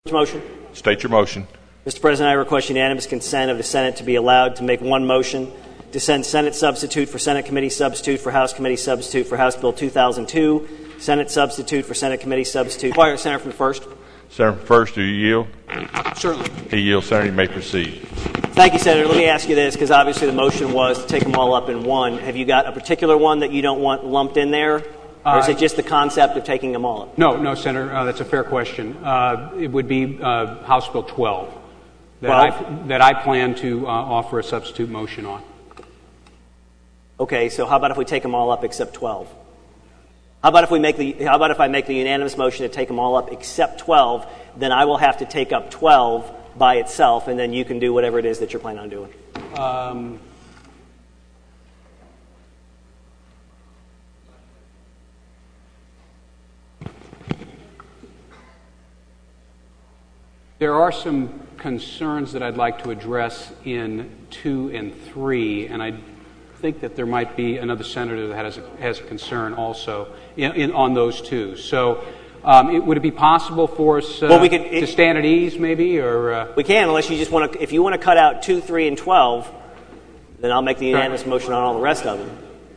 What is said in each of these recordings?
Motion. State your motion. Mr. President, I request unanimous consent of the Senate to be allowed to make one motion to send Senate substitute for Senate committee substitute for House committee substitute for House Bill 2002, Senate substitute for Senate committee substitute. Senator from the 1st. Senator from the 1st, do you yield? Certainly. He yields. Senator, you may proceed. Thank you, Senator. Let me ask you this, because obviously the motion was to take them all up in one. Have you got a particular one that you don't want lumped in there? Or is it just the concept of taking them all up? No, Senator, that's a fair question. It would be House Bill 12 that I plan to offer a substitute motion on. Okay, so how about if we take them all up except 12? How about if I make the unanimous motion to take them all up except 12? Then I will have to take up 12 by itself, and then you can do whatever it is that you're planning on doing. There are some concerns that I'd like to address in 2 and 3, and I think that there might be another senator that has a concern also on those two. So would it be possible for us to stand at ease maybe? Or we can, unless you just want to. If you want to cut out 2, 3, and 12, then I'll make the unanimous motion on all the rest of them.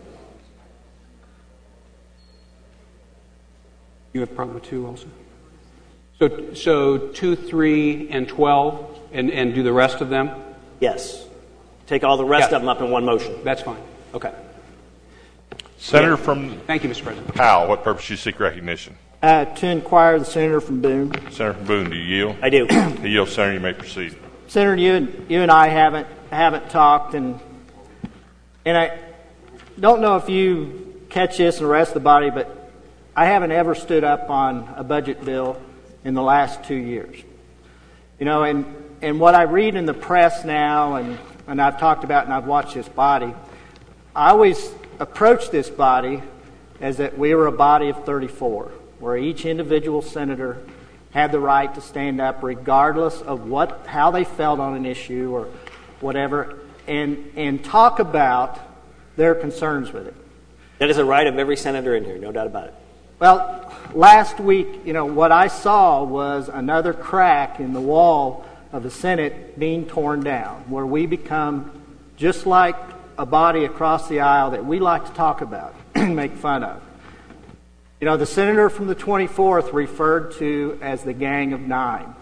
You have a problem with 2 also? So 2, 3, and 12, and do the rest of them? Yes. Take all the rest of them up in one motion. That's fine. Okay. Senator from... Thank you, Mr. President. Powell, what purpose do you seek recognition? To inquire the senator from Boone. Senator from Boone, do you yield? I do. He yields. Senator, you may proceed. Senator, you and I haven't talked, and I don't know if you catch this and the rest of the body, but I haven't ever stood up on a budget bill in the last 2 years. You know, and what I read in the press now, and I've talked about and I've watched this body, I always approach this body as that we were a body of 34, where each individual senator had the right to stand up regardless of how they felt on an issue or whatever, and talk about their concerns with it. That is a right of every senator in here, no doubt about it. Well, last week, what I saw was another crack in the wall of the Senate being torn down, where we become just like a body across the aisle that we like to talk about and make fun of. The senator from the 24th referred to as the Gang of Nine.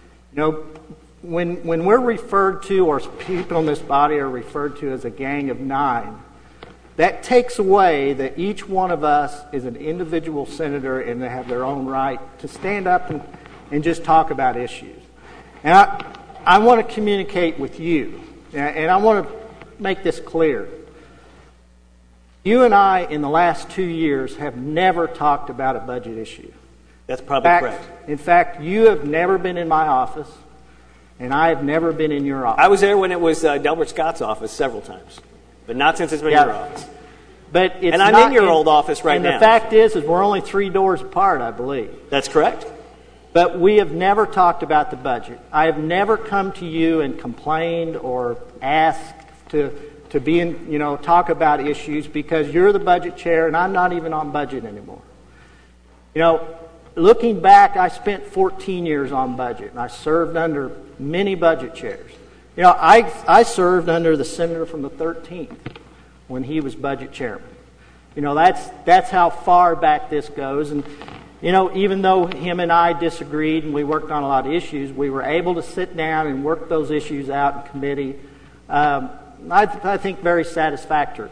When we're referred to, or people in this body are referred to as a Gang of Nine, that takes away that each one of us is an individual senator and they have their own right to stand up and just talk about issues. And I want to communicate with you, and I want to make this clear. You and I, in the last 2 years, have never talked about a budget issue. That's probably correct. In fact, you have never been in my office, and I have never been in your office. I was there when it was Delbert Scott's office several times, but not since it's been your office. But and I'm in your old office right now. And the fact is we're only 3 doors apart, I believe. That's correct. But we have never talked about the budget. I have never come to you and complained or asked to be in, talk about issues, because you're the budget chair and I'm not even on budget anymore. Looking back, I spent 14 years on budget, and I served under many budget chairs. I served under the senator from the 13th when he was budget chairman. That's how far back this goes. And even though him and I disagreed and we worked on a lot of issues, we were able to sit down and work those issues out in committee. I think very satisfactory.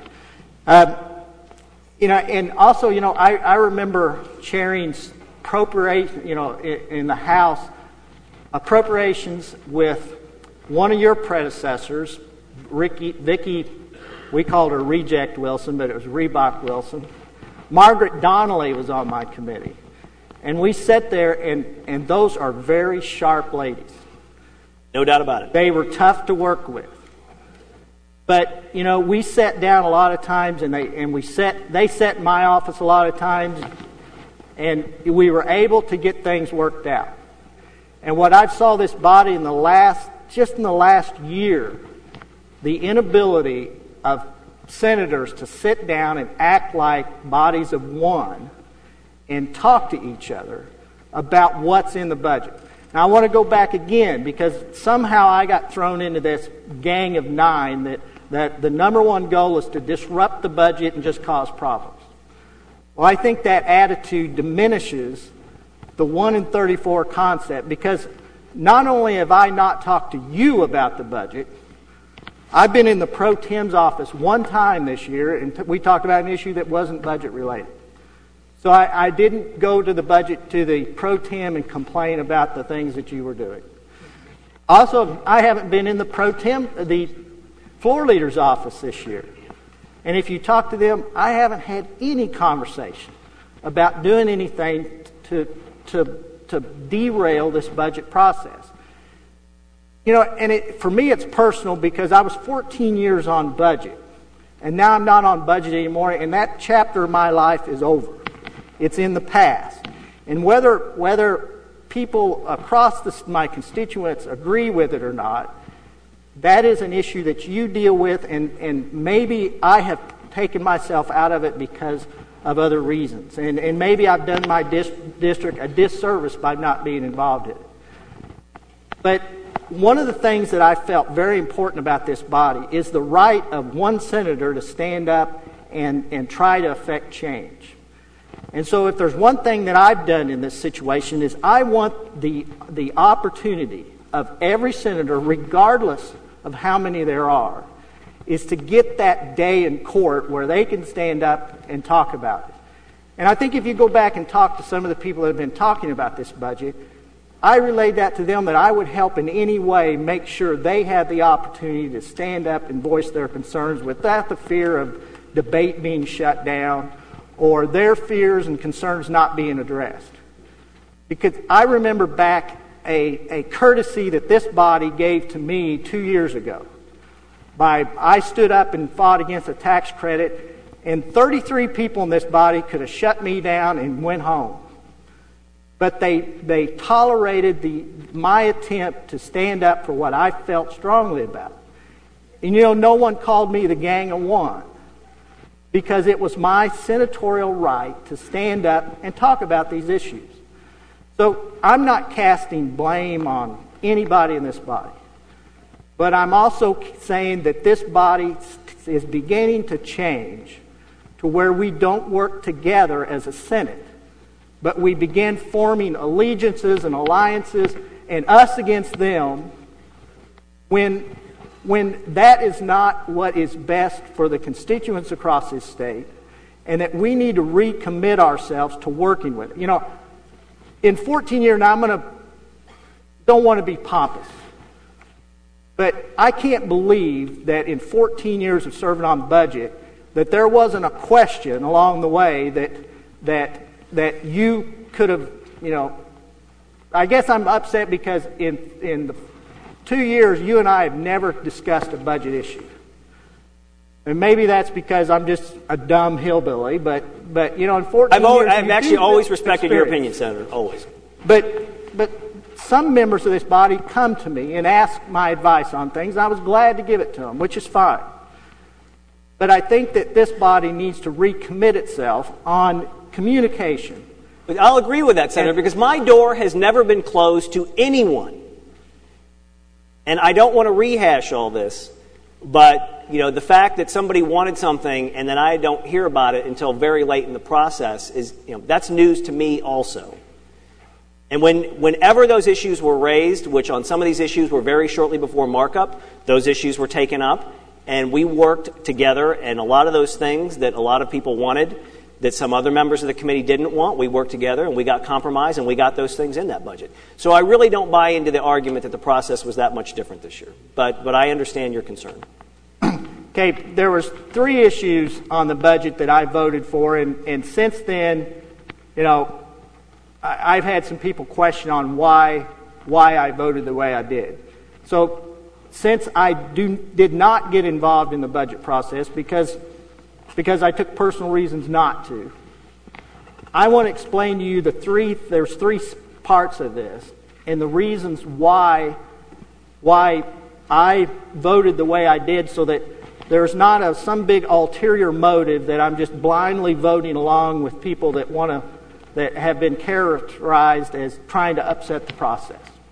And also, I remember chairing appropriation, in the House, appropriations with one of your predecessors, Vicki, we called her Reject Wilson, but it was Reebok Wilson. Margaret Donnelly was on my committee. And we sat there, and those are very sharp ladies. No doubt about it. They were tough to work with. But, we sat down a lot of times, and they sat in my office a lot of times, and we were able to get things worked out. And what I saw this body in the last year, the inability of senators to sit down and act like bodies of one and talk to each other about what's in the budget. Now, I want to go back again because somehow I got thrown into this gang of 9 that the number one goal is to disrupt the budget and just cause problems. Well, I think that attitude diminishes the 1 in 34 concept, because not only have I not talked to you about the budget, I've been in the pro tem's office one time this year, and we talked about an issue that wasn't budget related. So I didn't go to the pro tem and complain about the things that you were doing. Also, I haven't been in the floor leader's office this year. And if you talk to them, I haven't had any conversation about doing anything to derail this budget process. And for me it's personal because I was 14 years on budget. And now I'm not on budget anymore, and that chapter of my life is over. It's in the past. And whether people across my constituents agree with it or not, that is an issue that you deal with, and maybe I have taken myself out of it because of other reasons. And maybe I've done my district a disservice by not being involved in it. But one of the things that I felt very important about this body is the right of one senator to stand up and try to affect change. And so if there's one thing that I've done in this situation is I want the opportunity of every senator, regardless of how many there are, is to get that day in court where they can stand up and talk about it. And I think if you go back and talk to some of the people that have been talking about this budget, I relayed that to them that I would help in any way make sure they had the opportunity to stand up and voice their concerns without the fear of debate being shut down or their fears and concerns not being addressed. Because I remember back a courtesy that this body gave to me 2 years ago. I stood up and fought against a tax credit, and 33 people in this body could have shut me down and went home. But they tolerated my attempt to stand up for what I felt strongly about. And no one called me the Gang of One, because it was my senatorial right to stand up and talk about these issues. So I'm not casting blame on anybody in this body. But I'm also saying that this body is beginning to change to where we don't work together as a Senate, but we begin forming allegiances and alliances and us against them when that is not what is best for the constituents across this state, and that we need to recommit ourselves to working with it. In 14 years, now don't want to be pompous, but I can't believe that in 14 years of serving on the budget that there wasn't a question along the way that you could have, I guess I'm upset because in the 2 years, you and I have never discussed a budget issue. And maybe that's because I'm just a dumb hillbilly, but in 14 years... I've actually always respected your opinion, Senator, always. But some members of this body come to me and ask my advice on things, and I was glad to give it to them, which is fine. But I think that this body needs to recommit itself on communication. But I'll agree with that, Senator, because my door has never been closed to anyone. And I don't want to rehash all this, but the fact that somebody wanted something and then I don't hear about it until very late in the process is, that's news to me also. And whenever those issues were raised, which on some of these issues were very shortly before markup, those issues were taken up, and we worked together, and a lot of those things that a lot of people wanted that some other members of the committee didn't want, we worked together and we got compromise and we got those things in that budget. So I really don't buy into the argument that the process was that much different this year. But I understand your concern. Okay, there was 3 issues on the budget that I voted for, and since then, I've had some people question on why I voted the way I did. So since I did not get involved in the budget process because I took personal reasons not to, I want to explain to you there's 3 parts of this and the reasons why I voted the way I did, so that there's not some big ulterior motive that I'm just blindly voting along with people that have been characterized as trying to upset the process.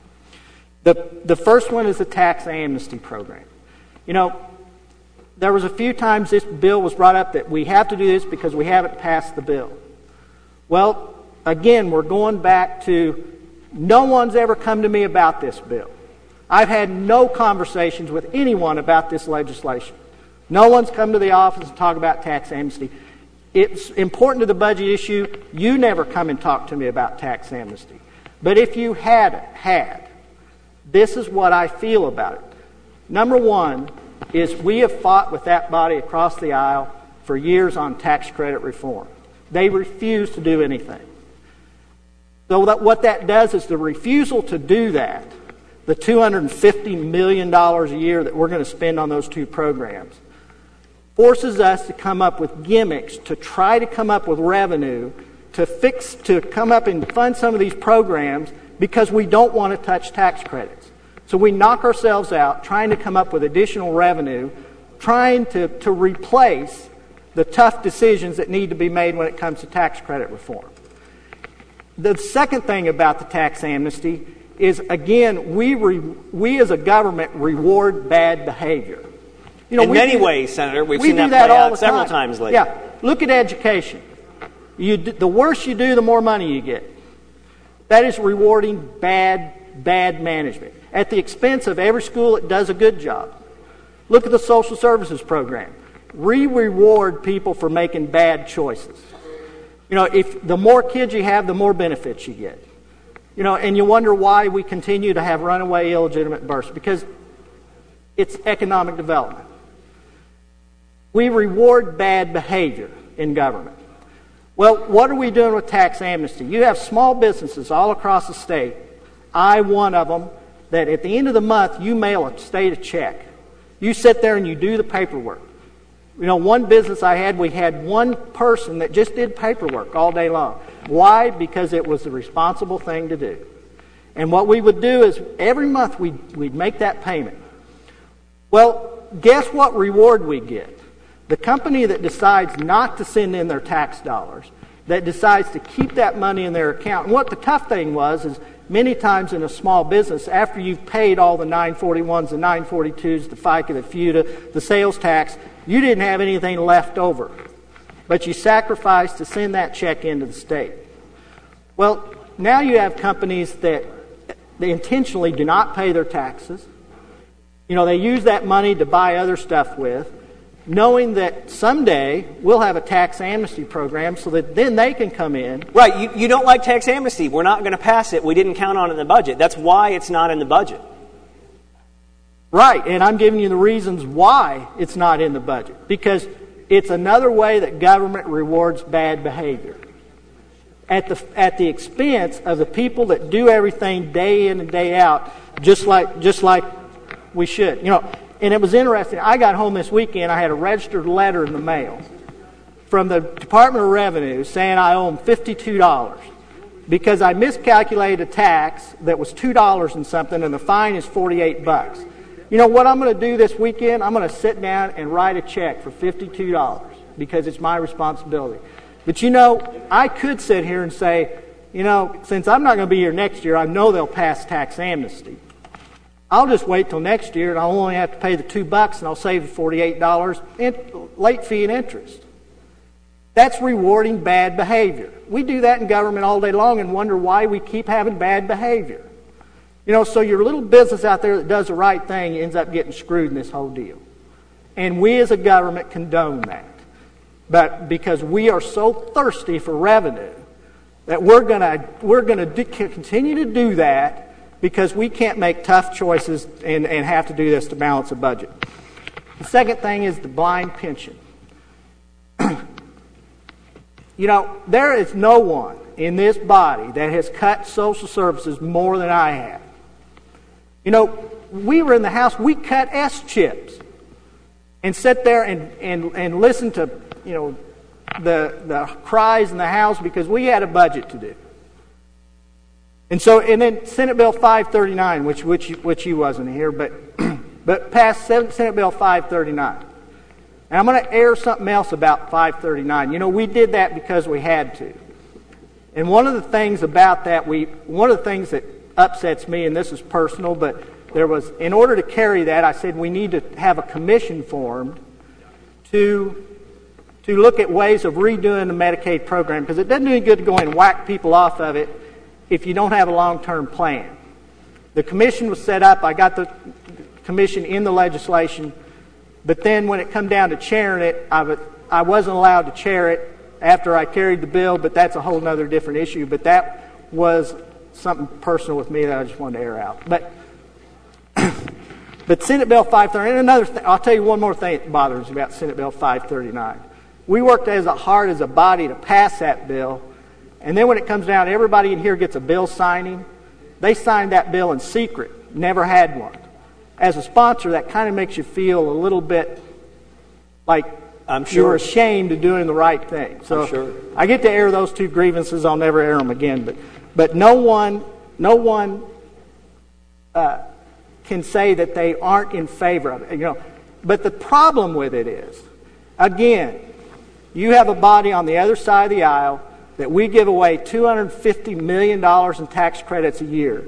The first one is the tax amnesty program. You know, there was a few times this bill was brought up that we have to do this because we haven't passed the bill. Well, again, we're going back to no one's ever come to me about this bill. I've had no conversations with anyone about this legislation. No one's come to the office to talk about tax amnesty. It's important to the budget issue. You never come and talk to me about tax amnesty. But if you had, this is what I feel about it. Number one is we have fought with that body across the aisle for years on tax credit reform. They refuse to do anything. So what that does is the refusal to do that, the $250 million a year that we're going to spend on those two programs, forces us to come up with gimmicks to try to come up with revenue to come up and fund some of these programs because we don't want to touch tax credits. So we knock ourselves out trying to come up with additional revenue, trying to replace the tough decisions that need to be made when it comes to tax credit reform. The second thing about the tax amnesty is, again, we as a government reward bad behavior. You know, in many ways, Senator, we've seen that play play all out the several time. times lately. Yeah, look at education. The worse you do, the more money you get. That is rewarding bad management at the expense of every school that does a good job. Look at the social services program. We reward people for making bad choices. You know, if the more kids you have, the more benefits you get. You know, and you wonder why we continue to have runaway illegitimate births, because it's economic development. We reward bad behavior in government. Well, what are we doing with tax amnesty? You have small businesses all across the state. One of them, that at the end of the month, you mail a state a check. You sit there and you do the paperwork. You know, one business I had, we had one person that just did paperwork all day long. Why? Because it was the responsible thing to do. And what we would do is every month we'd make that payment. Well, guess what reward we get? The company that decides not to send in their tax dollars, that decides to keep that money in their account. And what the tough thing was is many times in a small business, after you've paid all the 941s, the 942s, the FICA, the FUTA, the sales tax, you didn't have anything left over. But you sacrificed to send that check into the state. Well, now you have companies that they intentionally do not pay their taxes. You know, they use that money to buy other stuff with, knowing that someday we'll have a tax amnesty program so that then they can come in. Right, you don't like tax amnesty. We're not going to pass it. We didn't count on it in the budget. That's why it's not in the budget. Right, and I'm giving you the reasons why it's not in the budget. Because it's another way that government rewards bad behavior at the expense of the people that do everything day in and day out, just like we should. You know, and it was interesting. I got home this weekend. I had a registered letter in the mail from the Department of Revenue saying I owe them $52 because I miscalculated a tax that was $2 and something, and the fine is $48. You know what I'm going to do this weekend? I'm going to sit down and write a check for $52 because it's my responsibility. But you know, I could sit here and say, you know, since I'm not going to be here next year, I know they'll pass tax amnesty. I'll just wait till next year and I'll only have to pay the $2 and I'll save the $48 in late fee and interest. That's rewarding bad behavior. We do that in government all day long and wonder why we keep having bad behavior. You know, so your little business out there that does the right thing ends up getting screwed in this whole deal. And we as a government condone that. But because we are so thirsty for revenue that we're going to continue to do that because we can't make tough choices and have to do this to balance a budget. The second thing is the blind pension. You know, there is no one in this body that has cut social services more than I have. You know, we were in the House, we cut S-chips and sit there and listen to, you know, the cries in the House because we had a budget to do. And then Senate Bill 539, which you wasn't here, but passed Senate Bill 539. And I'm going to air something else about 539. You know, we did that because we had to. And one of the things about that, one of the things that upsets me, and this is personal, but in order to carry that, I said we need to have a commission formed to look at ways of redoing the Medicaid program, because it doesn't do any good to go and whack people off of it if you don't have a long-term plan. The commission was set up. I got the commission in the legislation, but then when it come down to chairing it, I wasn't allowed to chair it after I carried the bill, but that's a whole other different issue. But that was something personal with me that I just wanted to air out. But Senate Bill 530, and another thing, I'll tell you one more thing that bothers me about Senate Bill 539. We worked as hard as a body to pass that bill, and then when it comes down, everybody in here gets a bill signing. They signed that bill in secret, never had one. As a sponsor, that kind of makes you feel a little bit like you're ashamed of doing the right thing. So I get to air those two grievances. I'll never air them again. But no one can say that they aren't in favor of it. But the problem with it is, again, you have a body on the other side of the aisle that we give away $250 million in tax credits a year.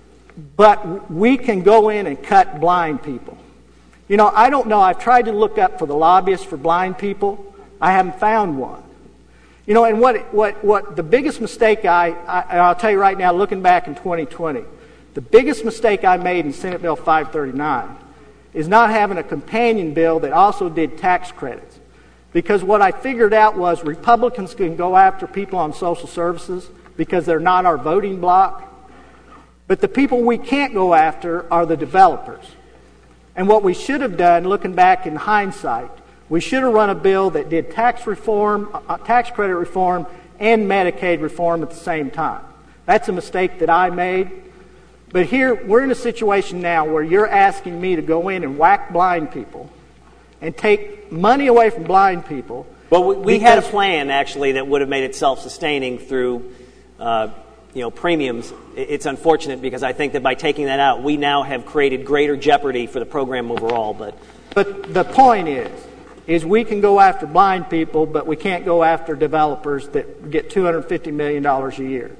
But we can go in and cut blind people. I don't know. I've tried to look up for the lobbyists for blind people. I haven't found one. And what the biggest mistake I'll tell you right now, looking back in 2020, the biggest mistake I made in Senate Bill 539 is not having a companion bill that also did tax credits. Because what I figured out was Republicans can go after people on social services because they're not our voting bloc. But the people we can't go after are the developers. And what we should have done, looking back in hindsight, we should have run a bill that did tax reform, tax credit reform, and Medicaid reform at the same time. That's a mistake that I made. But here, we're in a situation now where you're asking me to go in and whack blind people and take money away from blind people. Well, we had a plan, actually, that would have made it self-sustaining through premiums. It's unfortunate because I think that by taking that out, we now have created greater jeopardy for the program overall. But the point is we can go after blind people, but we can't go after developers that get $250 million a year.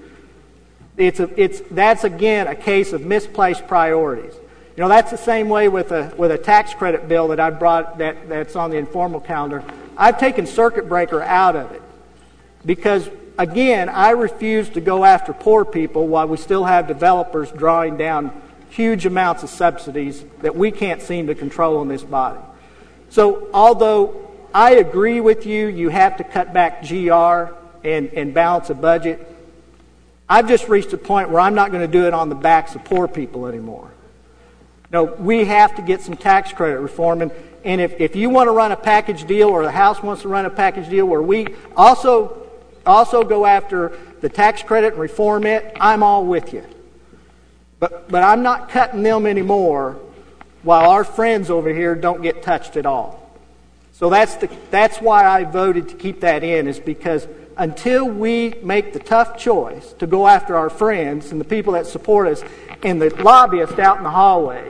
That's again a case of misplaced priorities. That's the same way with a tax credit bill that I brought that's on the informal calendar. I've taken circuit breaker out of it because, again, I refuse to go after poor people while we still have developers drawing down huge amounts of subsidies that we can't seem to control in this body. So although I agree with you have to cut back GR and balance a budget, I've just reached a point where I'm not going to do it on the backs of poor people anymore. No, we have to get some tax credit reform. And if you want to run a package deal, or the House wants to run a package deal where we also go after the tax credit and reform it, I'm all with you. But I'm not cutting them anymore while our friends over here don't get touched at all. So that's why I voted to keep that in, is because until we make the tough choice to go after our friends and the people that support us and the lobbyists out in the hallway,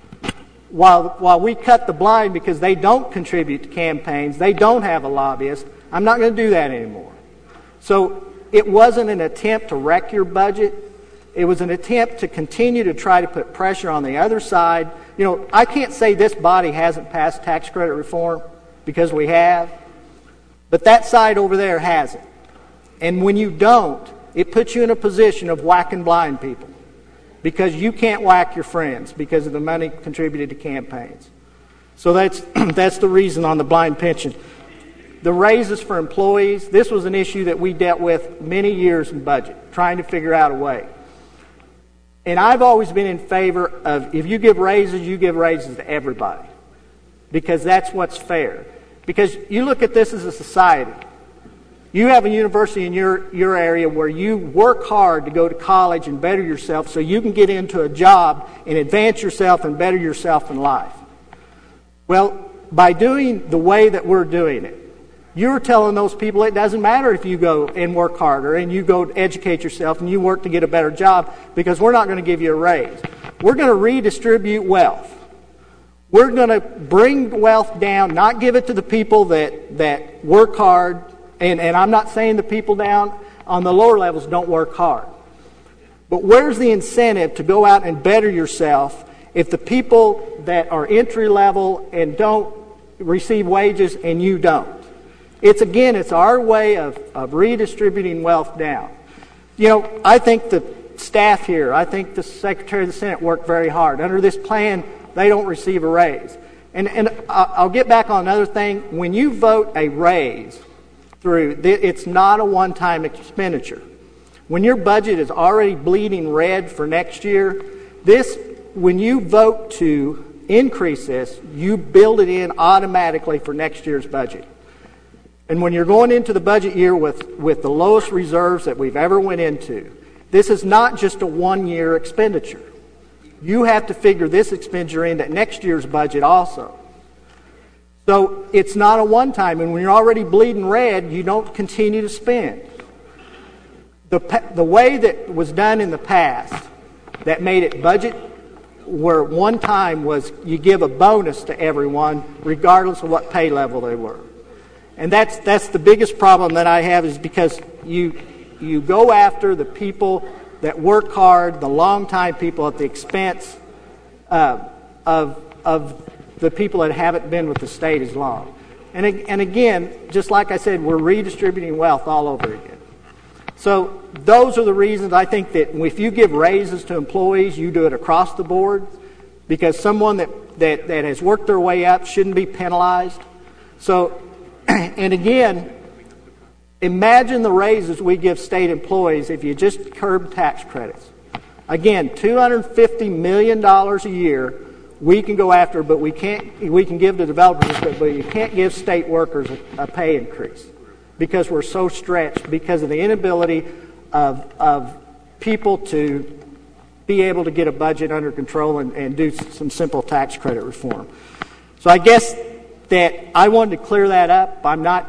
while we cut the blind because they don't contribute to campaigns, they don't have a lobbyist, I'm not going to do that anymore. So it wasn't an attempt to wreck your budget. It was an attempt to continue to try to put pressure on the other side. I can't say this body hasn't passed tax credit reform, because we have. But that side over there hasn't. And when you don't, it puts you in a position of whacking blind people, because you can't whack your friends because of the money contributed to campaigns. So that's the reason on the blind pension. The raises for employees, this was an issue that we dealt with many years in budget, trying to figure out a way. And I've always been in favor of, if you give raises to everybody, because that's what's fair. Because you look at this as a society. You have a university in your area where you work hard to go to college and better yourself so you can get into a job and advance yourself and better yourself in life. Well, by doing the way that we're doing it, you're telling those people it doesn't matter if you go and work harder and you go educate yourself and you work to get a better job, because we're not going to give you a raise. We're going to redistribute wealth. We're going to bring wealth down, not give it to the people that work hard. And I'm not saying the people down on the lower levels don't work hard. But where's the incentive to go out and better yourself if the people that are entry level and don't receive wages and you don't? It's our way of redistributing wealth down. I think the staff here, I think the Secretary of the Senate worked very hard. Under this plan, they don't receive a raise. And I'll get back on another thing. When you vote a raise through, it's not a one-time expenditure. When your budget is already bleeding red for next year, when you vote to increase this, you build it in automatically for next year's budget. And when you're going into the budget year with the lowest reserves that we've ever went into, this is not just a one-year expenditure. You have to figure this expenditure into next year's budget also. So it's not a one-time, and when you're already bleeding red, you don't continue to spend. The way that was done in the past that made it budget where one time was you give a bonus to everyone regardless of what pay level they were. And that's the biggest problem that I have, is because you go after the people that work hard, the long-time people, at the expense of the people that haven't been with the state as long. And again, just like I said, we're redistributing wealth all over again. So those are the reasons I think that if you give raises to employees, you do it across the board, because someone that has worked their way up shouldn't be penalized. So, and again, imagine the raises we give state employees if you just curb tax credits. Again, $250 million a year we can go after, but we can give to developers, but you can't give state workers a pay increase because we're so stretched because of the inability of people to be able to get a budget under control and do some simple tax credit reform. So I guess that I wanted to clear that up.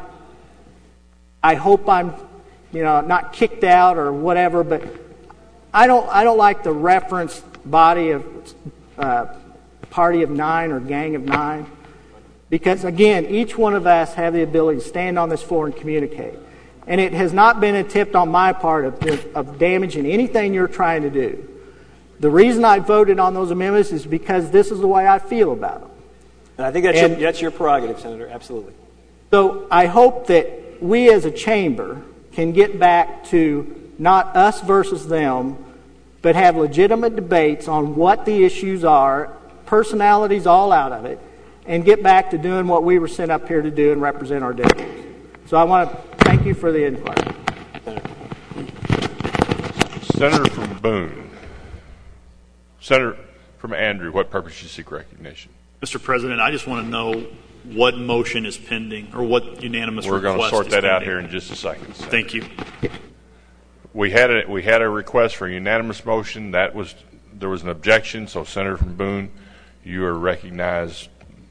I hope I'm not kicked out or whatever, but I don't like the reference body of party of nine or gang of nine, because again, each one of us have the ability to stand on this floor and communicate. And it has not been an attempt on my part of damaging anything you're trying to do. The reason I voted on those amendments is because this is the way I feel about them. And I think that's your prerogative, Senator, absolutely. So I hope that we as a chamber can get back to not us versus them, but have legitimate debates on what the issues are, personalities all out of it, and get back to doing what we were sent up here to do and represent our districts. So I want to thank you for the inquiry. Senator from Boone. Senator from Andrew, what purpose do you seek recognition? Mr. President, I just want to know what motion is pending or what unanimous request is pending. We're going to sort that out here in just a second. Senator. Thank you. We had a request for a unanimous motion. There was an objection, so Senator from Boone, you are recognized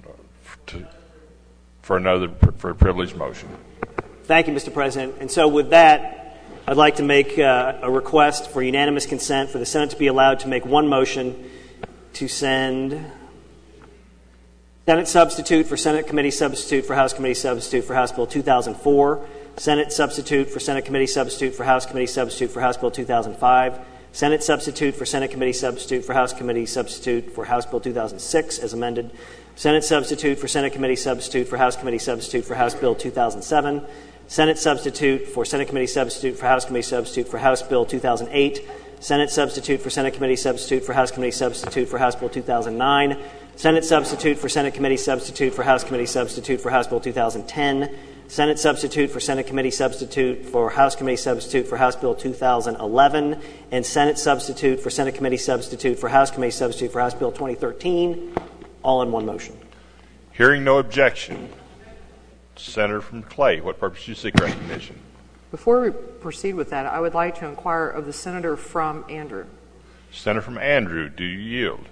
for a privileged motion. Thank you, Mr. President. And so with that, I'd like to make a request for unanimous consent for the Senate to be allowed to make one motion to send Senate substitute for Senate committee substitute for House committee substitute for House Bill 2004, Senate substitute for Senate committee substitute for House committee substitute for House Bill 2005, Senate substitute for Senate committee substitute for House committee substitute for House Bill 2006 as amended, Senate substitute for Senate committee substitute for House committee substitute for House Bill 2007, Senate substitute for Senate committee substitute for House committee substitute for House Bill 2008, Senate substitute for Senate committee substitute for House committee substitute for House Bill 2009, Senate substitute for Senate committee substitute for House committee substitute for House Bill 2010, Senate substitute for Senate committee substitute for House committee substitute for House Bill 2011, and Senate substitute for Senate committee substitute for House committee substitute for House Bill 2013, all in one motion. Hearing no objection, Senator from Clay, what purpose do you seek recognition? Before we proceed with that, I would like to inquire of the senator from Andrew. Senator from Andrew, do you yield?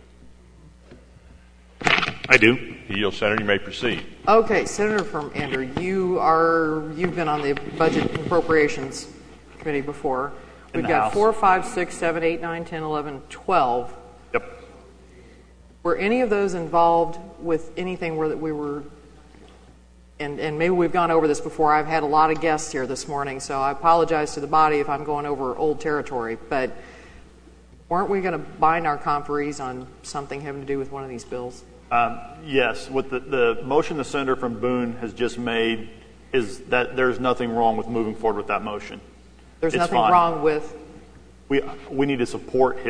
I do. You yield, Senator. You may proceed. Okay, Senator from Andrew, you've been on the Budget and Appropriations Committee before. We've got House. 4, 5, 6, 7, 8, 9, 10, 11, 12. Yep. Were any of those involved with anything where that we were, and maybe we've gone over this before. I've had a lot of guests here this morning, so I apologize to the body if I'm going over old territory. But Weren't we going to bind our conferees on something having to do with one of these bills? Yes. What the motion the senator from Boone has just made is that there's nothing wrong with moving forward with that motion. There's It's nothing fine. wrong with. We need to support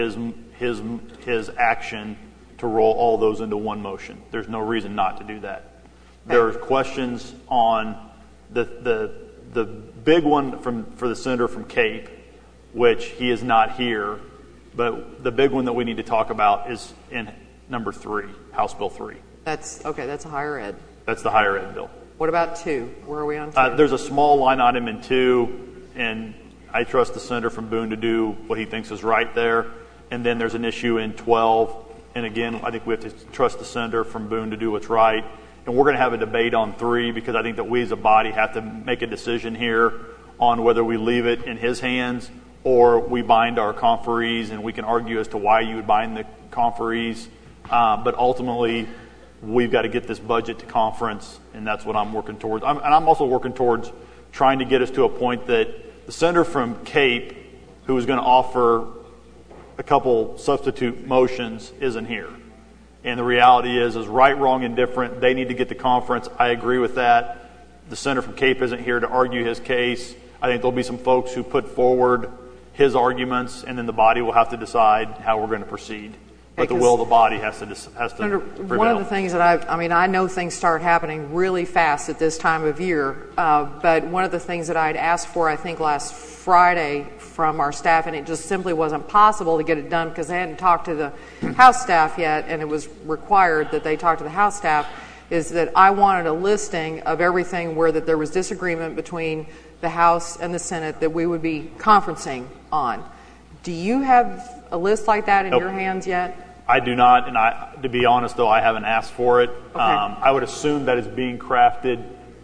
his action to roll all those into one motion. There's no reason not to do that. There are questions on the big one for the senator from Cape, which he is not here, but the big one that we need to talk about is in number 3, House Bill 3. That's okay. That's a higher ed. That's the higher ed bill. What about 2? Where are we on 2? There's a small line item in 2, and I trust the senator from Boone to do what he thinks is right there. And then there's an issue in 12, and again, I think we have to trust the senator from Boone to do what's right. And we're going to have a debate on 3 because I think that we as a body have to make a decision here on whether we leave it in his hands or we bind our conferees, and we can argue as to why you would bind the conferees. But ultimately, we've got to get this budget to conference, and that's what I'm working towards. And I'm also working towards trying to get us to a point that the senator from Cape, who is going to offer a couple substitute motions, isn't here. And the reality is right, wrong, and different. They need to get to conference. I agree with that. The senator from Cape isn't here to argue his case. I think there'll be some folks who put forward his arguments, and then the body will have to decide how we're going to proceed. But the will of the body has to prevail. One of the things that I know things start happening really fast at this time of year, but one of the things that I'd asked for, I think last Friday from our staff, and it just simply wasn't possible to get it done because they hadn't talked to the House staff yet, and it was required that they talk to the House staff, is that I wanted a listing of everything where that there was disagreement between the House and the Senate that we would be conferencing on. Do you have a list like that in your hands yet? I do not, and to be honest, though, I haven't asked for it. Okay. I would assume that it's being crafted.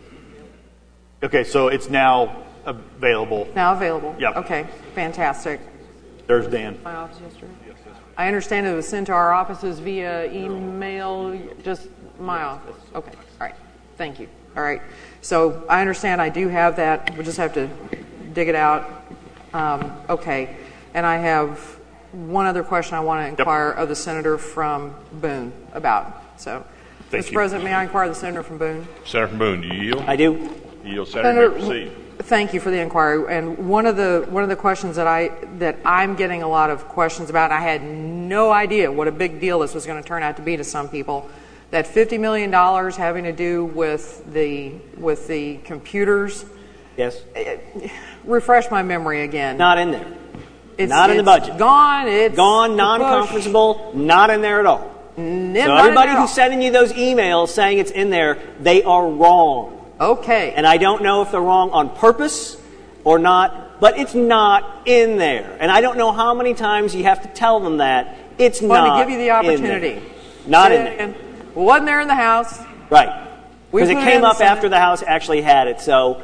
Okay, so it's now available. Now available? Yep. Okay, fantastic. There's Dan. My office yesterday? I understand it was sent to our offices via email, just my office. Okay, all right. Thank you. All right. So I understand I do have that. We'll just have to dig it out. Okay. And I have one other question I want to inquire of the senator from Boone about. So, Thank Mr. you. President, may I inquire the senator from Boone? Senator from Boone, do you yield? I do. You yield, Senator. You may proceed. Thank you for the inquiry. And one of the questions that I'm getting a lot of questions about, and I had no idea what a big deal this was going to turn out to be to some people. That $50 million having to do with the computers. Yes. Refresh my memory again. Not in there. It's not in the budget. Gone. It's gone. Non-conferenceable. Not in there at all. So everybody who's sending you those emails saying it's in there, they are wrong. Okay. And I don't know if they're wrong on purpose or not, but it's not in there. And I don't know how many times you have to tell them that it's not. Let me give you the opportunity. In there. Not in there. Wasn't there in the House. Right. Because it came up after the House actually had it, so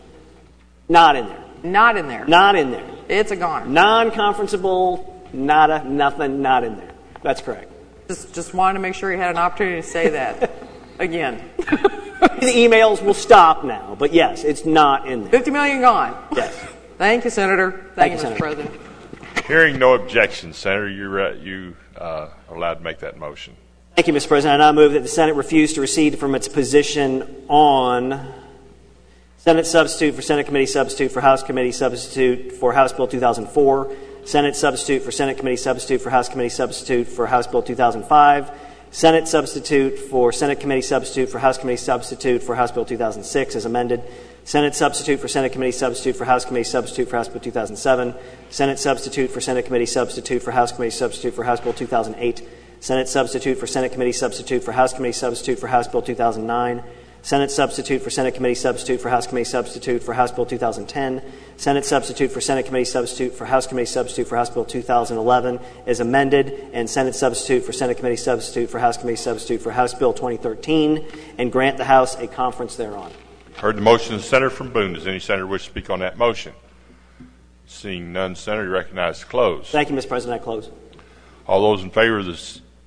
not in there. Not in there. Not in there. It's a goner. Non-conferenceable, nothing, not in there. That's correct. Just wanted to make sure you had an opportunity to say that again. The emails will stop now, but yes, it's not in there. $50 million gone. Yes. Thank you, Senator. Thank you, Mr. Senator. President. Hearing no objections, Senator, you are allowed to make that motion. Thank you, Mr. President. I now move that the Senate refuse to recede from its position on Senate substitute for Senate committee substitute for House committee substitute for House Bill 2004, Senate substitute for Senate committee substitute for House committee substitute for House Bill 2005, Senate substitute for Senate committee substitute for House committee substitute for House Bill 2006 as amended, Senate substitute for Senate committee substitute for House committee substitute for House Bill 2007, Senate substitute for Senate committee substitute for House committee substitute for House Bill 2008, Senate substitute for Senate committee substitute for House committee substitute for House Bill 2009, Senate substitute for Senate committee substitute for House committee substitute for House Bill 2010, Senate substitute for Senate committee substitute for House committee substitute for House Bill 2011 is amended, and Senate substitute for Senate committee substitute for House committee substitute for House Bill 2013, and grant the House a conference thereon. Heard the motion of the Senator from Boone. Does any senator wish to speak on that motion? Seeing none, Senator, you recognize to close. Thank you, Mr. President. I close. All those in favor of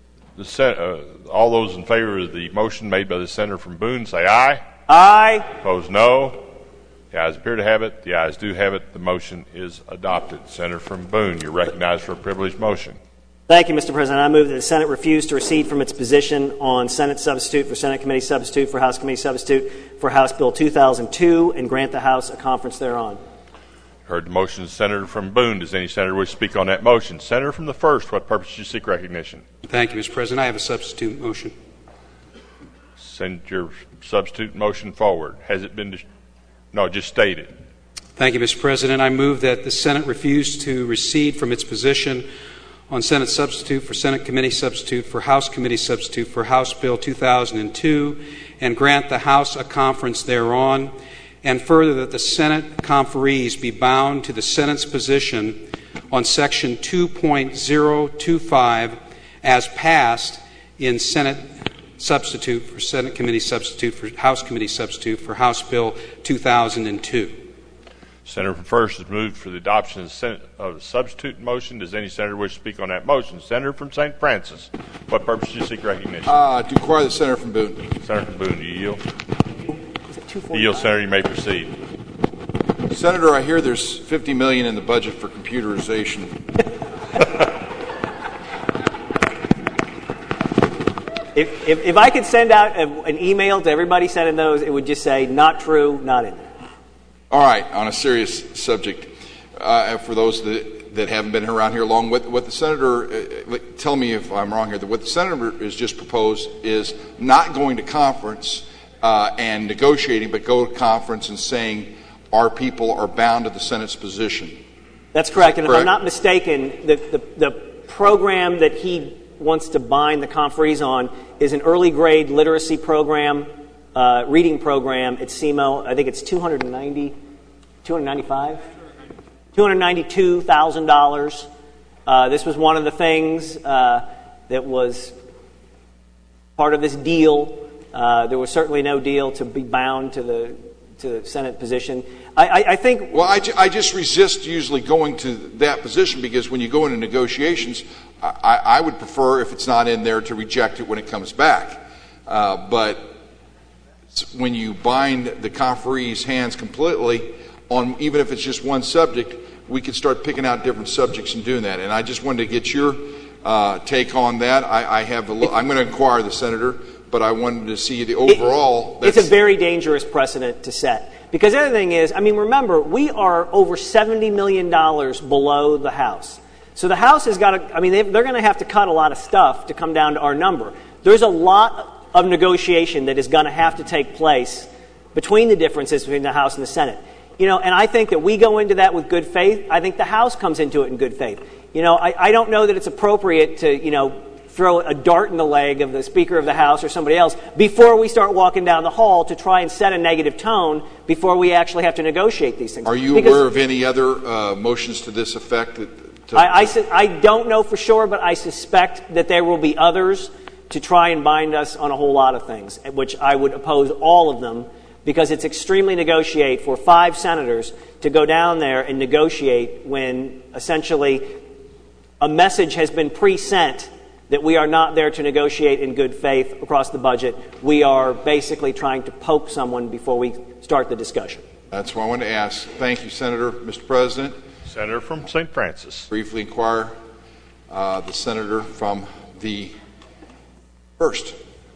all those in favor of the motion made by the senator from Boone, say aye. Aye. Opposed, no. The ayes appear to have it. The ayes do have it. The motion is adopted. Senator from Boone, you're recognized for a privileged motion. Thank you, Mr. President. I move that the Senate refuse to recede from its position on Senate substitute for Senate committee substitute for House committee substitute for House Bill 2002 and grant the House a conference thereon. Heard the motion, Senator from Boone. Does any senator wish to speak on that motion? Senator from the 1st, what purpose do you seek recognition? Thank you, Mr. President. I have a substitute motion. Send your substitute motion forward. Has it been... No, just state it. Thank you, Mr. President. I move that the Senate refuse to recede from its position on Senate substitute for Senate committee substitute for House committee substitute for House Bill 2002 and grant the House a conference thereon, and further that the Senate conferees be bound to the Senate's position on Section 2.025 as passed in Senate substitute for Senate committee substitute for House committee substitute for House Bill 2002. Senator from First has moved for the adoption of the substitute motion. Does any senator wish to speak on that motion? Senator from St. Francis, what purpose do you seek recognition? To inquire the senator from Boone. Senator from Boone, do you yield? You yield, Senator. You may proceed. Senator, I hear there's $50 million in the budget for computerization. If I could send out an email to everybody sending those, it would just say, not true, not in there. All right, on a serious subject, for those that haven't been around here long, what the senator, tell me if I'm wrong here, what the senator has just proposed is not going to conference and negotiating, but go to conference and saying our people are bound to the Senate's position. That's correct, and if I'm not mistaken, the program that he wants to bind the conferees on is an early grade literacy program, reading program at CMO. I think it's $292,000. This was one of the things that was part of this deal. There was certainly no deal to be bound to the Senate position. I think... Well, I just resist usually going to that position because when you go into negotiations, I would prefer, if it's not in there, to reject it when it comes back. But when you bind the conferee's hands completely on, even if it's just one subject, we can start picking out different subjects and doing that. And I just wanted to get your take on that. I'm going to inquire the senator, but I wanted to see the overall. It's a very dangerous precedent to set. Because the other thing is, remember, we are over $70 million below the House. So the House has got to, they're going to have to cut a lot of stuff to come down to our number. There's a lot of negotiation that is going to have to take place between the differences between the House and the Senate. And I think that we go into that with good faith. I think the House comes into it in good faith. I don't know that it's appropriate to, throw a dart in the leg of the Speaker of the House or somebody else before we start walking down the hall to try and set a negative tone before we actually have to negotiate these things. Are you aware of any other motions to this effect? I don't know for sure, but I suspect that there will be others to try and bind us on a whole lot of things, which I would oppose all of them, because it's extremely negotiate for 5 senators to go down there and negotiate when essentially a message has been pre-sent that we are not there to negotiate in good faith across the budget. We are basically trying to poke someone before we start the discussion. That's what I wanted to ask. Thank you, Senator. Mr. President. Senator from St. Francis. Briefly inquire the senator from the 1st.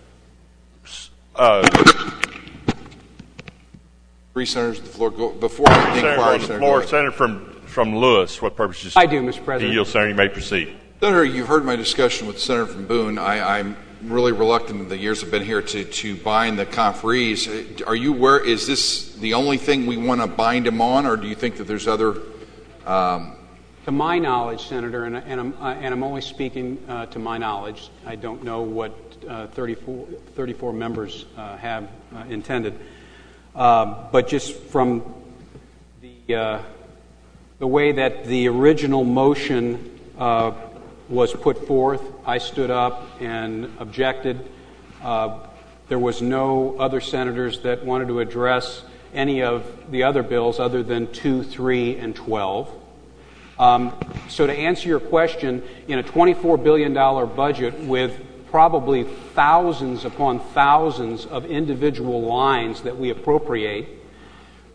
3 senators on the floor. Before I inquire, Senator from Lewis, what purpose do you I do, Mr. President. yield, Senator, you may proceed. Senator, you've heard my discussion with the senator from Boone. I'm really reluctant in the years I've been here to bind the conferees. Are you aware, is this the only thing we want to bind them on, or do you think that there's other... To my knowledge, Senator, and I'm only speaking to my knowledge, I don't know what 34 members have intended, but just from the way that the original motion was put forth, I stood up and objected. There was no other senators that wanted to address any of the other bills other than 2, 3, and 12. So to answer your question, in a $24 billion budget with probably thousands upon thousands of individual lines that we appropriate,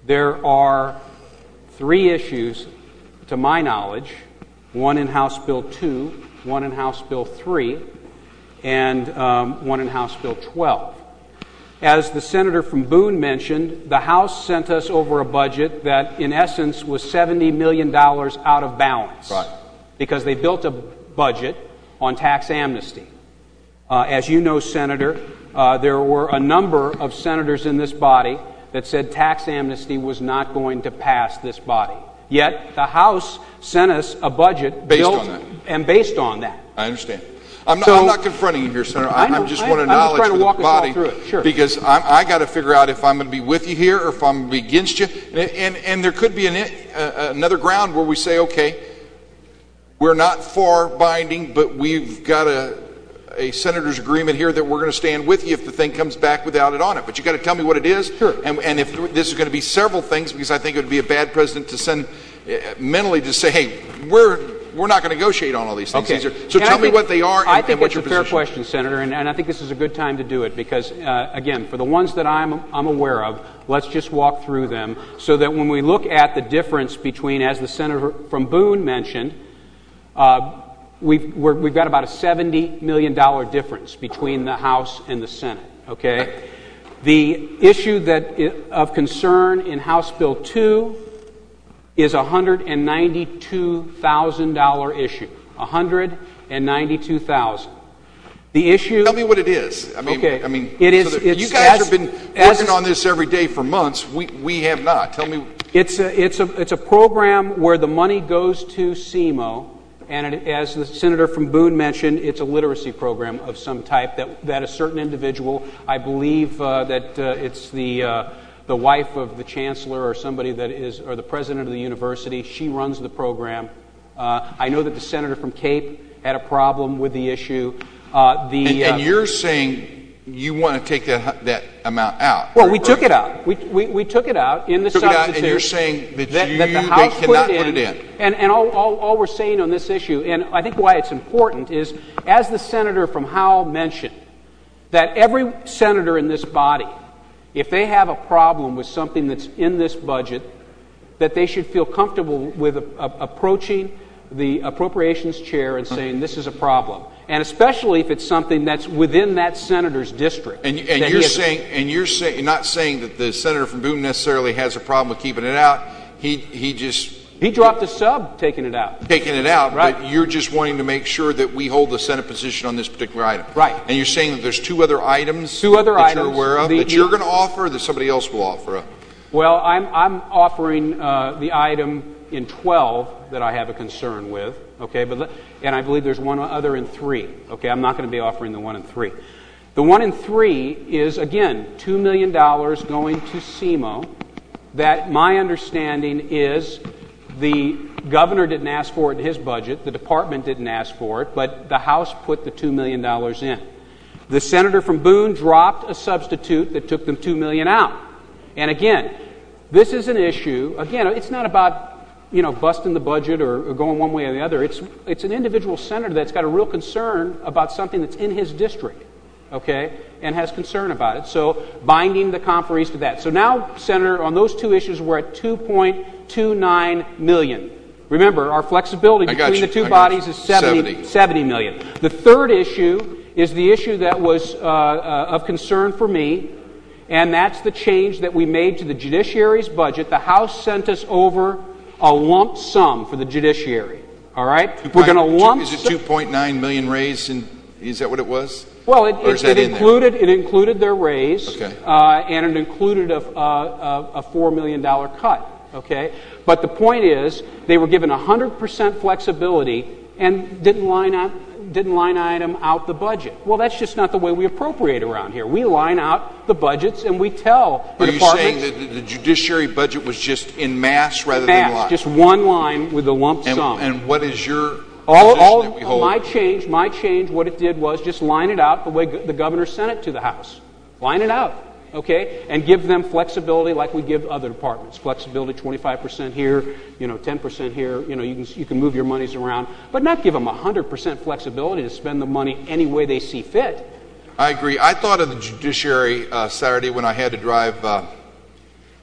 There are 3 issues, to my knowledge, one in House Bill 2, one in House Bill 3, and one in House Bill 12. As the senator from Boone mentioned, the House sent us over a budget that, in essence, was $70 million out of balance. Right. Because they built a budget on tax amnesty. As you know, Senator, there were a number of senators in this body that said tax amnesty was not going to pass this body. Yet the House sent us a budget Based built on that. and based on that. I understand. I'm not confronting you here, Senator. I just want to acknowledge for the body, sure. because I got to figure out if I'm going to be with you here or if I'm going to be against you. And there could be another ground where we say, okay, we're not far binding, but we've got a senator's agreement here that we're going to stand with you if the thing comes back without it on it. But you got to tell me what it is. Sure. And if this is going to be several things, because I think it would be a bad president to send mentally to say, hey, we're not going to negotiate on all these things. Okay. So tell me what they are and what your position is. I think it's a fair question, Senator, and I think this is a good time to do it because, again, for the ones that I'm aware of, let's just walk through them so that when we look at the difference between, as the senator from Boone mentioned, we've got about a $70 million difference between the House and the Senate. Okay, the issue of concern in House Bill 2 is a $192,000 issue. $192,000. The issue. Tell me what it is. Okay. It is. So you guys have been working on this every day for months. We have not. Tell me. It's a program where the money goes to SEMO, and as the senator from Boone mentioned, it's a literacy program of some type that a certain individual, I believe that it's the wife of the chancellor or somebody that is, or the president of the university, she runs the program. I know that the senator from Cape had a problem with the issue. And you're saying you want to take that amount out. Well, we took it out. We took it out in the substitute. And you're saying that the they House cannot put it in. And all we're saying on this issue, and I think why it's important, is, as the senator from Howell mentioned, that every senator in this body, if they have a problem with something that's in this budget, that they should feel comfortable with approaching the appropriations chair and saying this is a problem, and especially if it's something that's within that senator's district. And you're not saying that the senator from Boone necessarily has a problem with keeping it out. He dropped a sub taking it out. Right. But you're just wanting to make sure that we hold the Senate position on this particular item. Right. And you're saying that there's two other items you're aware of that you're going to offer, or that somebody else will offer. Well, I'm offering the item in 12 that I have a concern with. Okay, and I believe there's one other in 3. Okay, I'm not going to be offering the one in 3. The one in 3 is, again, $2 million going to SEMO. That my understanding is the governor didn't ask for it in his budget, the department didn't ask for it, but the House put the $2 million in. The senator from Boone dropped a substitute that took them $2 million out. And again, this is an issue. Again, it's not about busting the budget or going one way or the other. It's an individual senator that's got a real concern about something that's in his district, okay, and has concern about it. So binding the conferees to that. So now, Senator, on those two issues, we're at $2.29 million. Remember, our flexibility between the two bodies is $70 million. The third issue is the issue that was of concern for me, and that's the change that we made to the judiciary's budget. The House sent us over a lump sum for the judiciary. All right? We're going to lump. Is it 2.9 million raised? Is that what it was? Well, it included their raise, okay, and it included a $4 million cut. Okay, but the point is they were given 100% flexibility and didn't line item out the budget. Well, that's just not the way we appropriate around here. We line out the budgets and we tell the departments. Are you saying that the judiciary budget was just in mass rather than line? Just one line with a lump sum. And what is your all that we hold? My change, what it did was just line it out the way the governor sent it to the House. Line it out. Okay, and give them flexibility like we give other departments. Flexibility, 25% here, 10% here. You can move your monies around, but not give them 100% flexibility to spend the money any way they see fit. I agree. I thought of the judiciary Saturday when I had to drive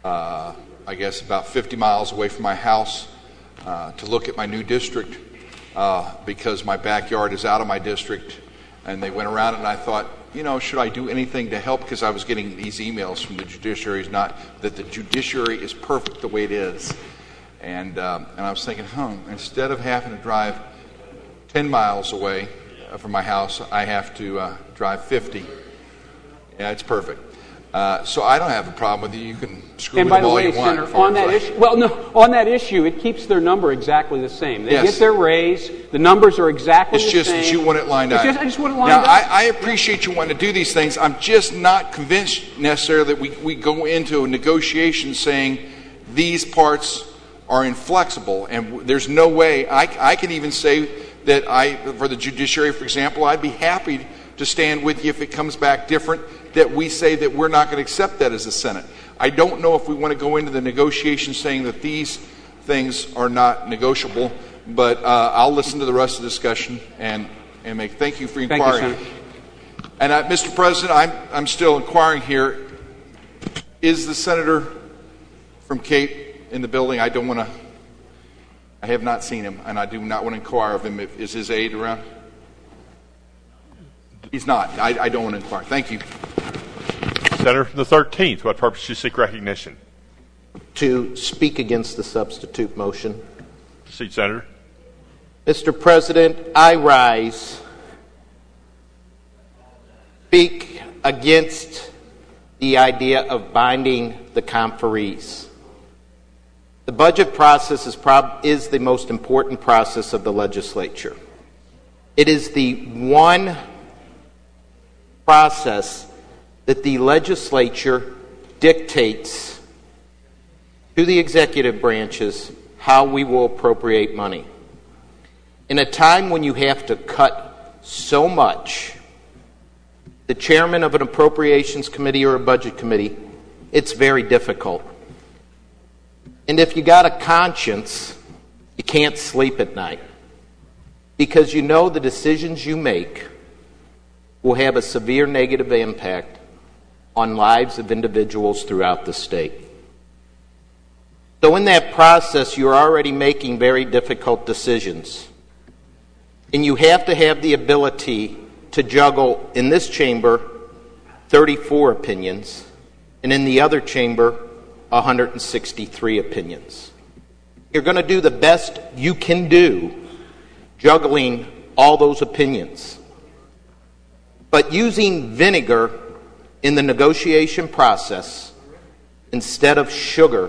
I guess about 50 miles away from my house to look at my new district because my backyard is out of my district. And they went around and I thought, should I do anything to help? Because I was getting these emails from the judiciary, not that the judiciary is perfect the way it is. And I was thinking, instead of having to drive 10 miles away from my house, I have to drive 50. Yeah, it's perfect. So I don't have a problem with you. You can screw with them all you want. And by the way, Senator, on that issue, on that issue, it keeps their number exactly the same. They get their raise. The numbers are exactly the same. It's just that you want it lined up. I just want it lined up. Now, I appreciate you wanting to do these things. I'm just not convinced necessarily that we go into a negotiation saying these parts are inflexible. And there's no way. I can even say that for the judiciary, for example, I'd be happy to stand with you if it comes back different, that we say that we're not going to accept that as a Senate. I don't know if we want to go into the negotiation saying that these things are not negotiable, but I'll listen to the rest of the discussion and make. Thank you for inquiring. Thank you, Senator. And Mr. President, I'm still inquiring here. Is the senator from Cape in the building? I have not seen him, and I do not want to inquire of him. Is his aide around? He's not. I don't want to inquire. Thank you. Senator from the 13th, what purpose do you seek recognition? To speak against the substitute motion. Proceed, Senator. Mr. President, I rise. Speak against the idea of binding the conferees. The budget process is the most important process of the legislature. It is the one process that the legislature dictates to the executive branches how we will appropriate money. In a time when you have to cut so much, the chairman of an appropriations committee or a budget committee, it's very difficult. And if you got a conscience, you can't sleep at night because you know the decisions you make will have a severe negative impact on lives of individuals throughout the state. So in that process, you're already making very difficult decisions. And you have to have the ability to juggle, in this chamber, 34 opinions, and in the other chamber, 163 opinions. You're going to do the best you can do juggling all those opinions. But using vinegar in the negotiation process instead of sugar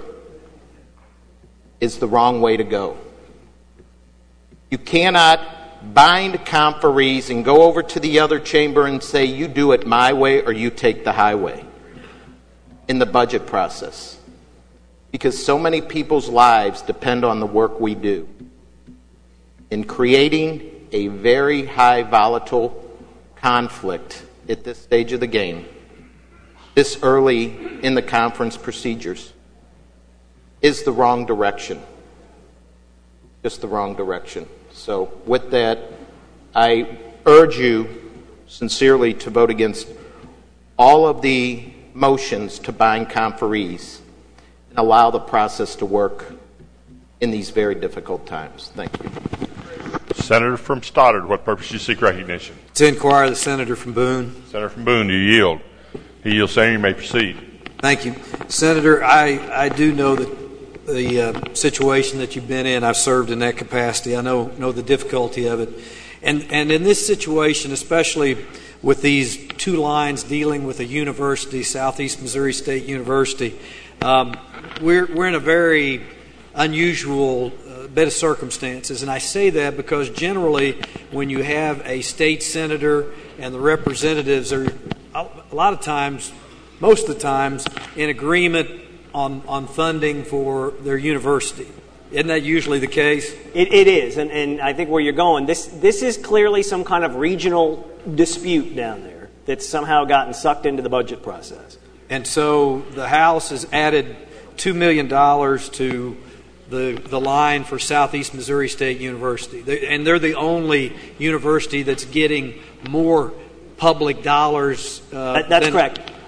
is the wrong way to go. You cannot bind conferees and go over to the other chamber and say, you do it my way or you take the highway in the budget process. Because so many people's lives depend on the work we do in creating a very high volatile conflict at this stage of the game, this early in the conference procedures, is the wrong direction. Just the wrong direction. So with that, I urge you sincerely to vote against all of the motions to bind conferees and allow the process to work in these very difficult times. Thank you. Senator from Stoddard, what purpose do you seek recognition? To inquire the senator from Boone. Senator from Boone, do you yield? He yields, Senator. You may proceed. Thank you. Senator, I do know that the situation that you've been in. I've served in that capacity. I know the difficulty of it. And in this situation, especially with these two lines dealing with a university, Southeast Missouri State University, we're in a very unusual bit of circumstances. And I say that because generally when you have a state senator and the representatives are a lot of times, most of the times, in agreement on funding for their university. Isn't that usually the case? It is, and I think where you're going, this is clearly some kind of regional dispute down there that's somehow gotten sucked into the budget process. And so the House has added $2 million to the line for Southeast Missouri State University. And they're the only university that's getting more public dollars. That's correct.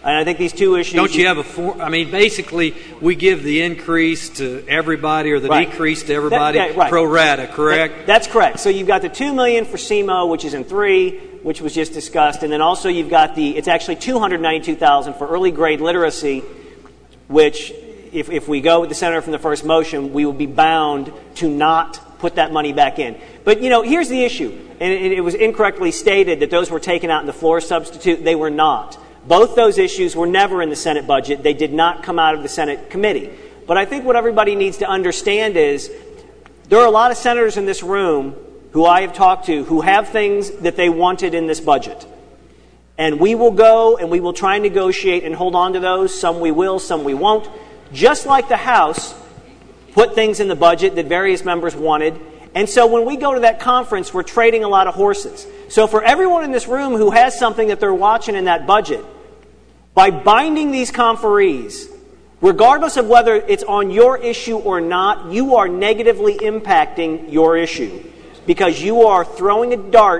And I think these two issues... Don't you have basically, we give the increase to everybody or the decrease to everybody pro rata, correct? That's correct. So you've got the $2 million for SEMO, which is in 3, which was just discussed, and then also you've got it's actually $292,000 for early grade literacy, which, if we go with the senator from the first motion, we will be bound to not put that money back in. But, here's the issue. And it was incorrectly stated that those were taken out in the floor substitute. They were not. Both those issues were never in the Senate budget. They did not come out of the Senate committee. But I think what everybody needs to understand is there are a lot of senators in this room who I have talked to who have things that they wanted in this budget. And we will go and we will try and negotiate and hold on to those. Some we will, some we won't. Just like the House put things in the budget that various members wanted. And so when we go to that conference, we're trading a lot of horses. So for everyone in this room who has something that they're watching in that budget, by binding these conferees, regardless of whether it's on your issue or not, you are negatively impacting your issue because you are throwing a dart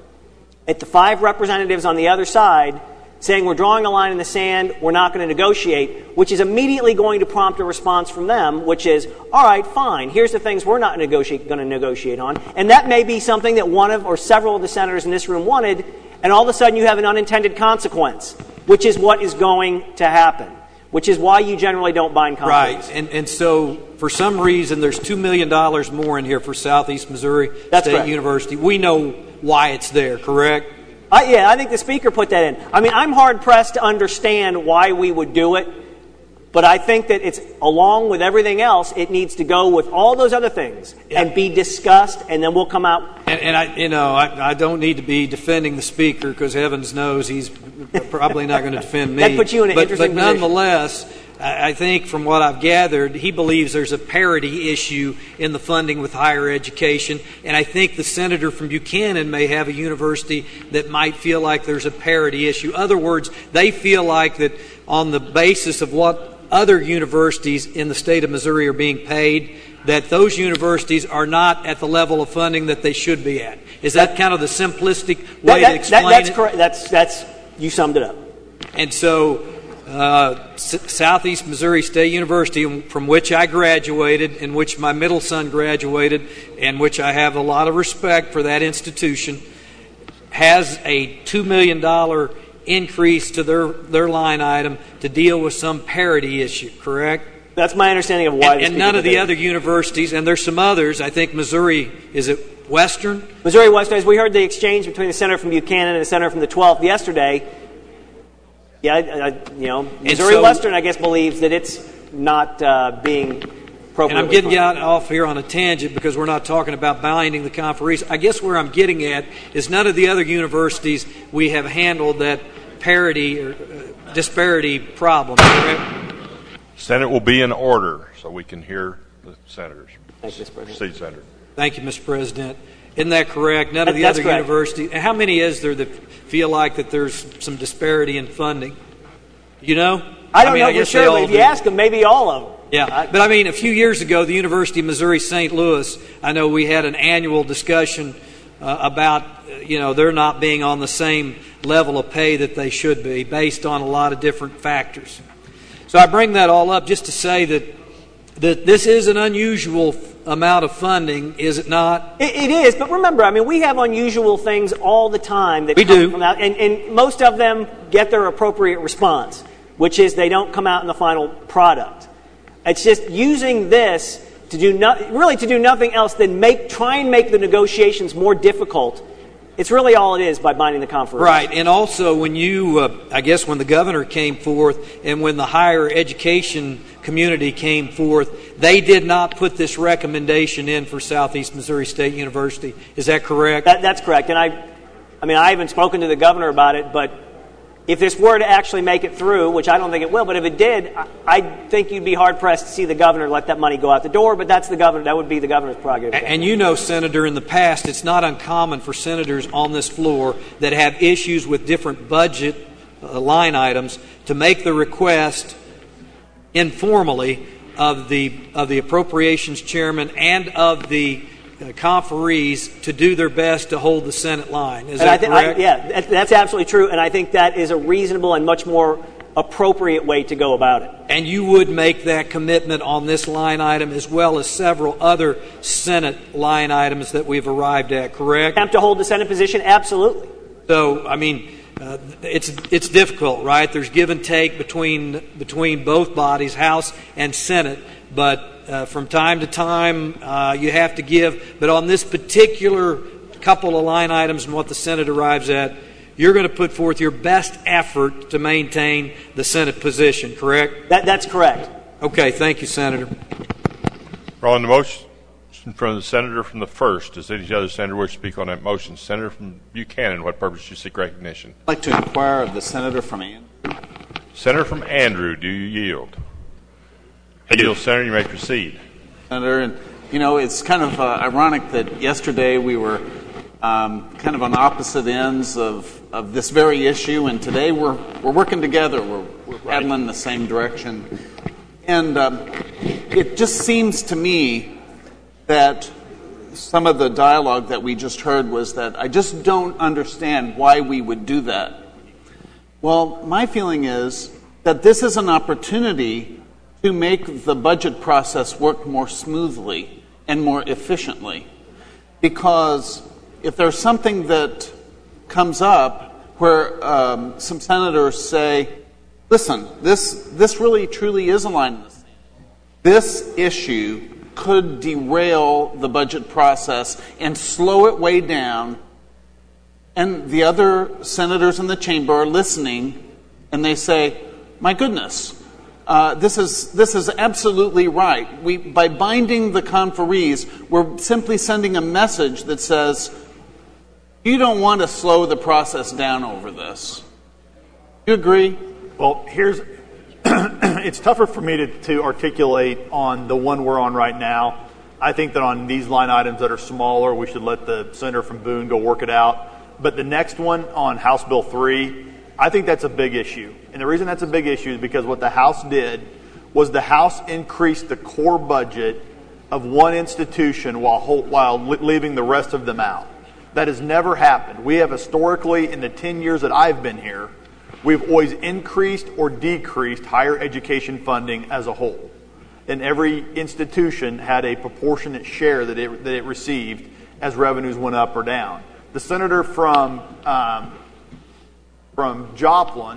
at the 5 representatives on the other side saying we're drawing a line in the sand, we're not going to negotiate, which is immediately going to prompt a response from them, which is, all right, fine, here's the things we're not going to negotiate on. And that may be something that one of or several of the senators in this room wanted, and all of a sudden you have an unintended consequence, which is what is going to happen, which is why you generally don't bind contracts. Right, and so for some reason there's $2 million more in here for Southeast Missouri State University. We know why it's there, correct? I think the Speaker put that in. I'm hard-pressed to understand why we would do it, but I think that it's, along with everything else, it needs to go with all those other things and be discussed, and then we'll come out. And I don't need to be defending the Speaker because heavens knows he's probably not going to defend me. That puts you in an interesting position. But nonetheless, I think from what I've gathered, he believes there's a parity issue in the funding with higher education. And I think the senator from Buchanan may have a university that might feel like there's a parity issue. In other words, they feel like that on the basis of what other universities in the state of Missouri are being paid, that those universities are not at the level of funding that they should be at. Is that kind of the simplistic way to explain that's it? That's correct. You summed it up. And so Southeast Missouri State University, from which I graduated, in which my middle son graduated, and which I have a lot of respect for that institution, has a $2 million increase to their line item to deal with some parity issue, correct? That's my understanding of why. And none of the other universities, and there's some others, I think Missouri, is it Western? Missouri Western, as we heard the exchange between the senator from Buchanan and the senator from the 12th yesterday, Missouri Western, I guess, believes that it's not being appropriately. And I'm getting off here on a tangent because we're not talking about binding the conferees. I guess where I'm getting at is none of the other universities we have handled that parity or disparity problem, correct? Senate will be in order so we can hear the senators. Thank you, Mr. President. Proceed, Senator. Thank you, Mr. President. Isn't that correct? None of the other universities. How many is there that feel like that there's some disparity in funding? You know? I don't know for sure, but if you ask them, maybe all of them. Yeah, but a few years ago, the University of Missouri St. Louis, I know we had an annual discussion about, they're not being on the same level of pay that they should be based on a lot of different factors. So I bring that all up just to say that this is an unusual amount of funding, is it not? It is, but remember, we have unusual things all the time that we come do. From out, and most of them get their appropriate response, which is they don't come out in the final product. It's just using this to do nothing else than try and make the negotiations more difficult. It's really all it is by binding the conference. Right, and also when when the governor came forth and when the higher education community came forth, they did not put this recommendation in for Southeast Missouri State University. Is that correct? That's correct. And I haven't spoken to the governor about it, but if this were to actually make it through, which I don't think it will, but if it did, I think you'd be hard-pressed to see the governor let that money go out the door, but that's the governor. That would be the governor's prerogative. And Senator, in the past, it's not uncommon for senators on this floor that have issues with different budget line items to make the request informally of the appropriations chairman and of the conferees to do their best to hold the Senate line. Is that correct? That's absolutely true, and I think that is a reasonable and much more appropriate way to go about it. And you would make that commitment on this line item as well as several other Senate line items that we've arrived at, correct? Attempt to hold the Senate position? Absolutely. So, I mean, it's difficult, right? There's give and take between both bodies, House and Senate, but from time to time you have to give. But on this particular couple of line items and what the Senate arrives at, you're going to put forth your best effort to maintain the Senate position, correct? That's correct. Okay, thank you, Senator. We're on the motion from the senator from the 1st. Does any other senator wish to speak on that motion? Senator from Buchanan, what purpose do you seek recognition? I'd like to inquire of the senator from Andrew. Senator from Andrew, do you yield? I yield, Senator. You may proceed. Senator, and it's kind of ironic that yesterday we were kind of on opposite ends of this very issue, and today we're working together. We're paddling in the same direction. And it just seems to me that some of the dialogue that we just heard was that I just don't understand why we would do that. Well, my feeling is that this is an opportunity to make the budget process work more smoothly and more efficiently. Because if there's something that comes up where some senators say, listen, this really truly is a line in the sand. This issue could derail the budget process and slow it way down, and the other senators in the chamber are listening, and they say, my goodness, this is absolutely right. By binding the conferees, we're simply sending a message that says, you don't want to slow the process down over this. You agree? Well, it's tougher for me to articulate on the one we're on right now. I think that on these line items that are smaller, we should let the senator from Boone go work it out. But the next one on House Bill 3, I think that's a big issue. And the reason that's a big issue is because what the House did was the House increased the core budget of one institution while leaving the rest of them out. That has never happened. We have historically, in the 10 years that I've been here, we've always increased or decreased higher education funding as a whole. And every institution had a proportionate share that it received as revenues went up or down. The senator from Joplin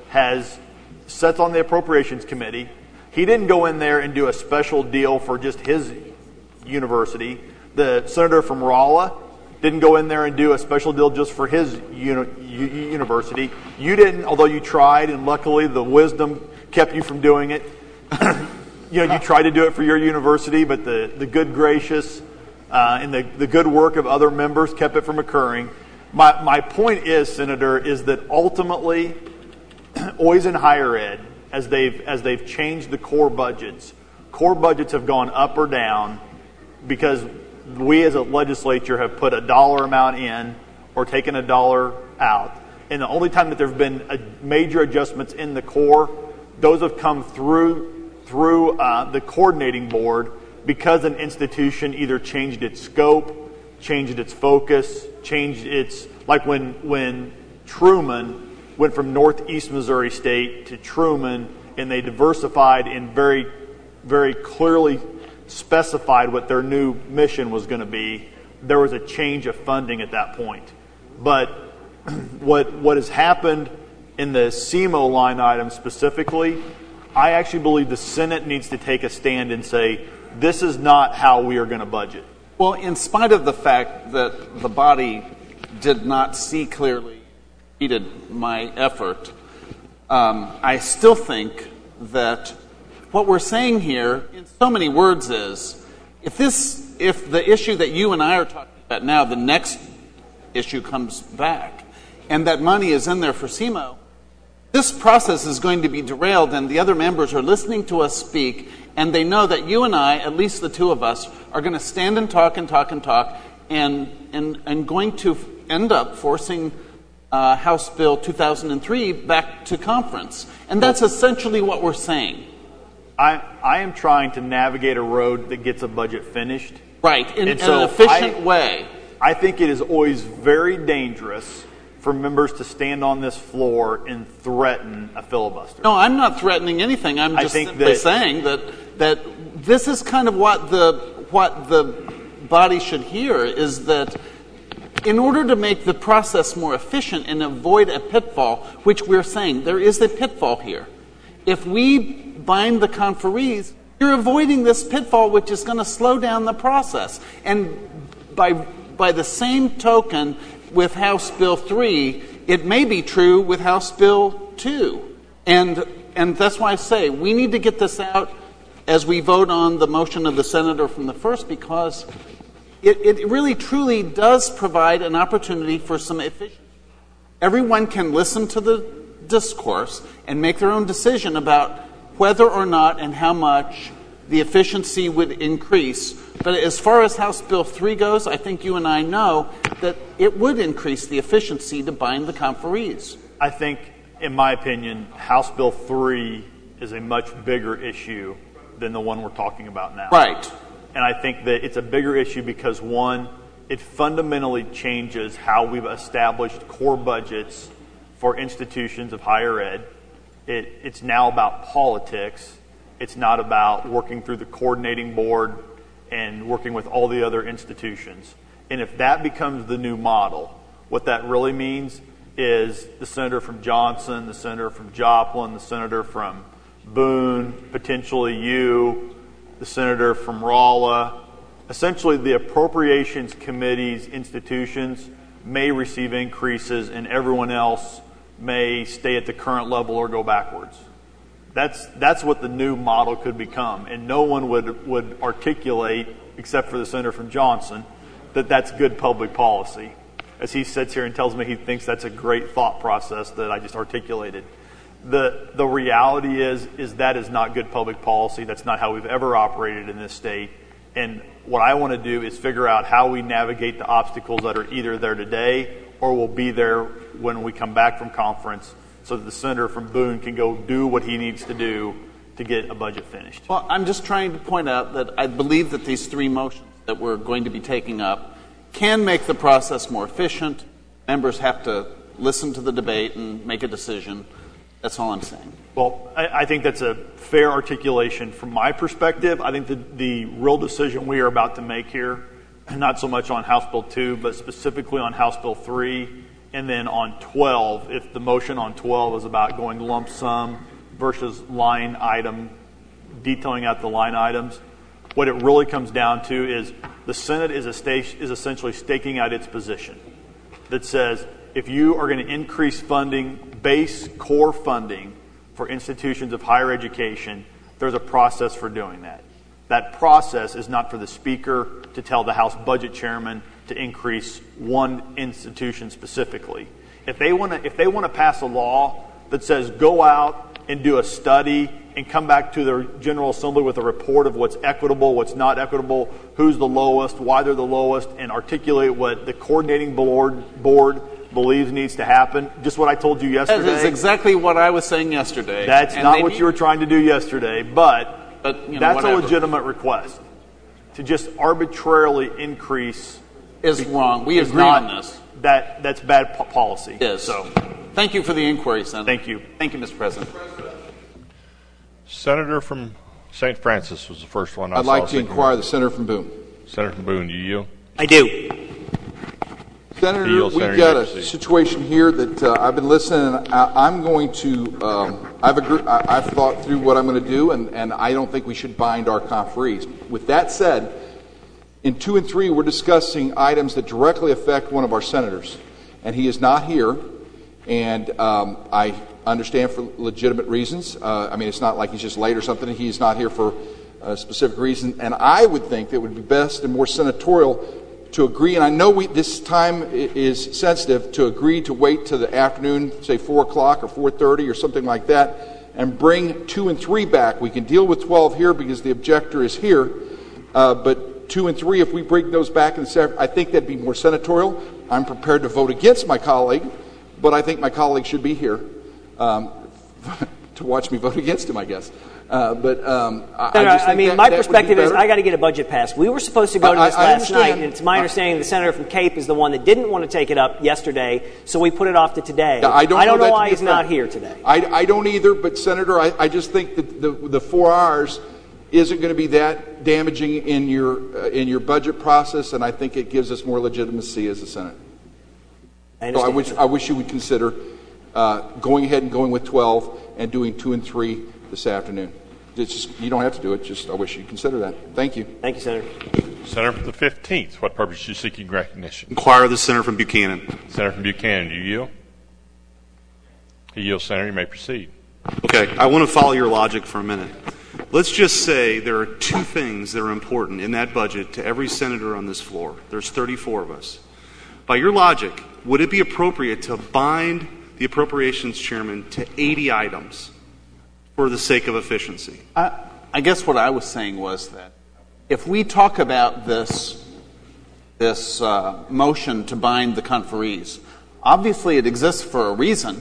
sits on the Appropriations Committee. He didn't go in there and do a special deal for just his university. The senator from Rolla didn't go in there and do a special deal just for his university. You didn't, although you tried, and luckily the wisdom kept you from doing it. You tried to do it for your university, but the good gracious and the good work of other members kept it from occurring. My point is, Senator, is that ultimately, always in higher ed, as they've changed the core budgets have gone up or down because we as a legislature have put a dollar amount in or taken a dollar out. And the only time that there have been major adjustments in the core, those have come through the coordinating board because an institution either changed its scope, changed its focus, changed its, like when Truman went from Northeast Missouri State to Truman, and they diversified and very, very clearly specified what their new mission was going to be. There was a change of funding at that point. But what has happened in the SEMO line item specifically, I actually believe the Senate needs to take a stand and say, this is not how we are going to budget. Well, in spite of the fact that the body did not see clearly, needed my effort, I still think that what we're saying here in so many words is, if the issue that you and I are talking about now, the next issue comes back, and that money is in there for SEMO, this process is going to be derailed, and the other members are listening to us speak, and they know that you and I, at least the two of us, are going to stand and talk and talk and talk, and going to end up forcing House Bill 2003 back to conference. And that's essentially what we're saying. I am trying to navigate a road that gets a budget finished. Right, in an efficient way. I think it is always very dangerous for members to stand on this floor and threaten a filibuster. No, I'm not threatening anything. I'm just simply saying that this is kind of what the body should hear, is that in order to make the process more efficient and avoid a pitfall, which we're saying there is a pitfall here, if we bind the conferees, you're avoiding this pitfall, which is going to slow down the process. And by the same token, with House Bill 3, it may be true with House Bill 2. And that's why I say we need to get this out as we vote on the motion of the senator from the first, because it really truly does provide an opportunity for some efficiency. Everyone can listen to the discourse and make their own decision about whether or not and how much the efficiency would increase. But as far as House Bill 3 goes, I think you and I know that it would increase the efficiency to bind the conferees. I think, in my opinion, House Bill 3 is a much bigger issue than the one we're talking about now. Right. And I think that it's a bigger issue because, one, it fundamentally changes how we've established core budgets for institutions of higher ed. It's now about politics. It's not about working through the coordinating board and working with all the other institutions. And if that becomes the new model, what that really means is the senator from Johnson, the senator from Joplin, the senator from Boone, potentially you, the senator from Rolla, essentially the appropriations committee's institutions may receive increases and everyone else may stay at the current level or go backwards. That's what the new model could become. And no one would articulate, except for the senator from Johnson, that that's good public policy. As he sits here and tells me he thinks that's a great thought process that I just articulated. The reality is that is not good public policy. That's not how we've ever operated in this state. And what I want to do is figure out how we navigate the obstacles that are either there today or will be there when we come back from conference, so that the senator from Boone can go do what he needs to do to get a budget finished. Well, I'm just trying to point out that I believe that these three motions that we're going to be taking up can make the process more efficient. Members have to listen to the debate and make a decision. That's all I'm saying. Well, I think that's a fair articulation from my perspective. I think the real decision we are about to make here, not so much on House Bill 2, but specifically on House Bill 3, and then on 12, if the motion on 12 is about going lump sum versus line item, detailing out the line items, what it really comes down to is the Senate is essentially staking out its position that says if you are going to increase funding, base core funding for institutions of higher education, there's a process for doing that. That process is not for the Speaker to tell the House Budget Chairman to increase one institution specifically. If they want to pass a law that says go out and do a study and come back to the General Assembly with a report of what's equitable, what's not equitable, who's the lowest, why they're the lowest, and articulate what the coordinating board believes needs to happen, just what I told you yesterday. That is exactly what I was saying yesterday. That's not what you were trying to do yesterday, but that's whatever. A legitimate request. To just arbitrarily increase is wrong. We agree on this. That's bad policy. It is. So, thank you for the inquiry, Senator. Thank you. Thank you, Mr. President. Senator from St. Francis was the first one I saw. I'd like to inquire the senator from Boone. Senator from Boone, you yield? I do. Senator, Yield, we've Senator, got a proceed. situation here that I've been listening. And I'm going to. I've thought through what I'm going to do, and I don't think we should bind our conferees. With that said, in 2 and 3, we're discussing items that directly affect one of our senators, and he is not here. And I understand for legitimate reasons. I mean, it's not like he's just late or something. He's not here for a specific reason. And I would think that it would be best and more senatorial to agree, and I know this time is sensitive, to agree to wait till the afternoon, say 4 o'clock or 4:30 or something like that, and bring 2 and 3 back. We can deal with 12 here because the objector is here, but 2 and 3, if we bring those back in the Saturday, I think that'd be more senatorial. I'm prepared to vote against my colleague, but I think my colleague should be here. to watch me vote against him, I guess. My perspective is I got to get a budget passed. We were supposed to go to this last night, and it's my understanding the senator from Cape is the one that didn't want to take it up yesterday, so we put it off to today. Yeah, I don't know why he's not here today. I don't either, but Senator, I just think that the 4 hours isn't going to be that damaging in your budget process, and I think it gives us more legitimacy as a Senate. I wish you would consider going ahead and going with 12 and doing 2 and 3 this afternoon. You don't have to do it. I wish you'd consider that. Thank you. Thank you, Senator. Senator from the 15th. What purpose are you seeking recognition? Inquire the Senator from Buchanan. Senator from Buchanan, do you yield? He yields, Senator. You may proceed. Okay. I want to follow your logic for a minute. Let's just say there are 2 things that are important in that budget to every senator on this floor. There's 34 of us. By your logic, would it be appropriate to bind the appropriations chairman to 80 items for the sake of efficiency? I guess what I was saying was that if we talk about this motion to bind the conferees, obviously it exists for a reason,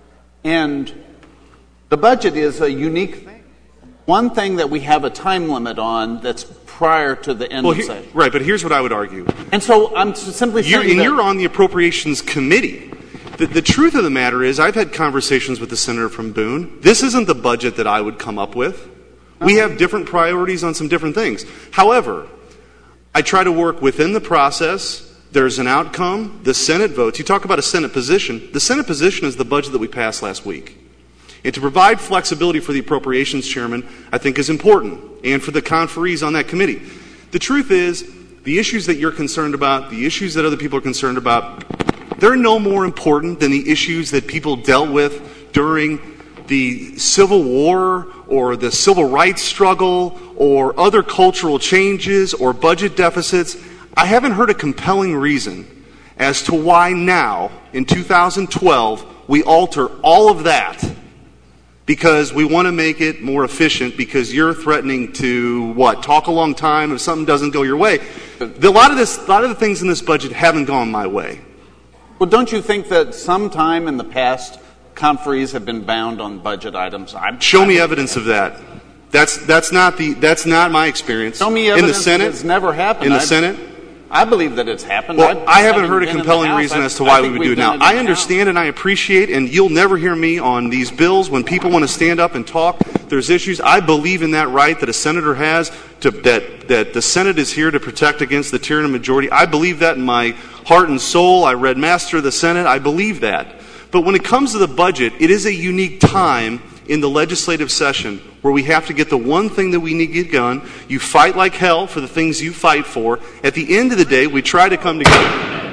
and the budget is a unique thing. One thing that we have a time limit on that's prior to the end of session. Right, but here's what I would argue. And so I'm simply saying you're on the Appropriations Committee. The truth of the matter is I've had conversations with the senator from Boone. This isn't the budget that I would come up with. We have different priorities on some different things. However, I try to work within the process. There's an outcome. The Senate votes. You talk about a Senate position. The Senate position is the budget that we passed last week. And to provide flexibility for the appropriations chairman, I think is important, and for the conferees on that committee. The truth is, the issues that you're concerned about, the issues that other people are concerned about, they're no more important than the issues that people dealt with during the Civil War or the Civil Rights struggle or other cultural changes or budget deficits. I haven't heard a compelling reason as to why now, in 2012, we alter all of that because we want to make it more efficient because you're threatening to, talk a long time if something doesn't go your way. A lot of the things in this budget haven't gone my way. Well, don't you think that sometime in the past, conferees have been bound on budget items? Show me evidence of that. That's not my experience. Show me evidence in the Senate. That it's never happened. In the Senate. I believe that it's happened. Well, I haven't heard a compelling reason as to why we would do it now. I understand and I appreciate, and you'll never hear me on these bills when people want to stand up and talk. There's issues. I believe in that right that a senator has that the Senate is here to protect against the tyranny of majority. I believe that in my heart and soul. I read Master of the Senate. I believe that. But when it comes to the budget, it is a unique time in the legislative session where we have to get the one thing that we need to get done. You fight like hell for the things you fight for. At the end of the day, we try to come together.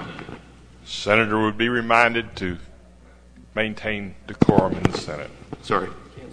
Senator would be reminded to maintain decorum in the Senate. Sorry.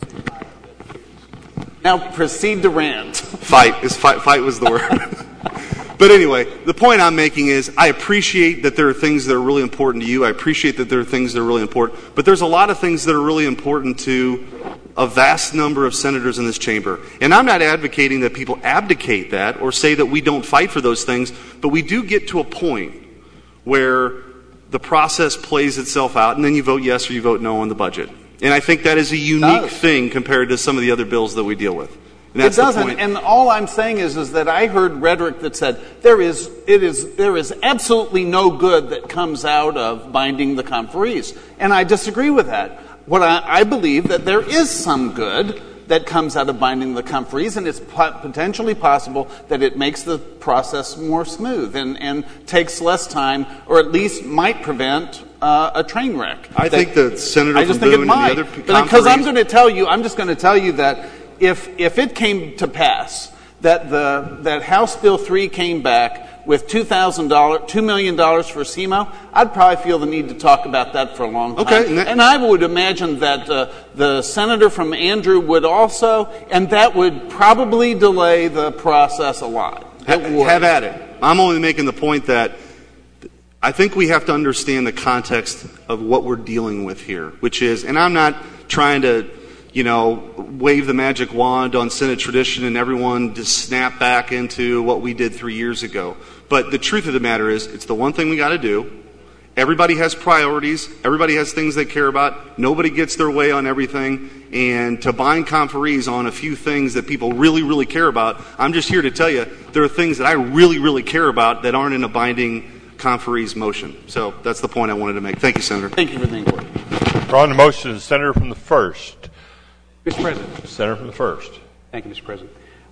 Now proceed to rant. Fight was the word. But anyway, the point I'm making is I appreciate that there are things that are really important to you. I appreciate that there are things that are really important. But there's a lot of things that are really important to a vast number of senators in this chamber. And I'm not advocating that people abdicate that or say that we don't fight for those things. But we do get to a point where the process plays itself out and then you vote yes or you vote no on the budget. And I think that is a unique thing compared to some of the other bills that we deal with. It doesn't, and all I'm saying is that I heard rhetoric that said there is absolutely no good that comes out of binding the conferees, and I disagree with that. I believe that there is some good that comes out of binding the conferees, and it's potentially possible that it makes the process more smooth and takes less time, or at least might prevent a train wreck. I think the Senator from Boone and the other conferees... Because I'm just going to tell you that if it came to pass that House Bill 3 came back with $2 million for SEMO, I'd probably feel the need to talk about that for a long time. Okay, and I would imagine that the senator from Andrew would also, and that would probably delay the process a lot. Have at it. I'm only making the point that I think we have to understand the context of what we're dealing with here, which is, and I'm not trying to wave the magic wand on Senate tradition and everyone just snap back into what we did 3 years ago. But the truth of the matter is, it's the one thing we got to do, Everybody has priorities. Everybody has things they care about. Nobody gets their way on everything. And to bind conferees on a few things that people really, really care about, I'm just here to tell you there are things that I really, really care about that aren't in a binding conferee's motion. So that's the point I wanted to make. Thank you, Senator. Thank you for the inquiry. We're on the motion. The senator from the 1st. Mr. President. Senator from the 1st. Thank you, Mr. President.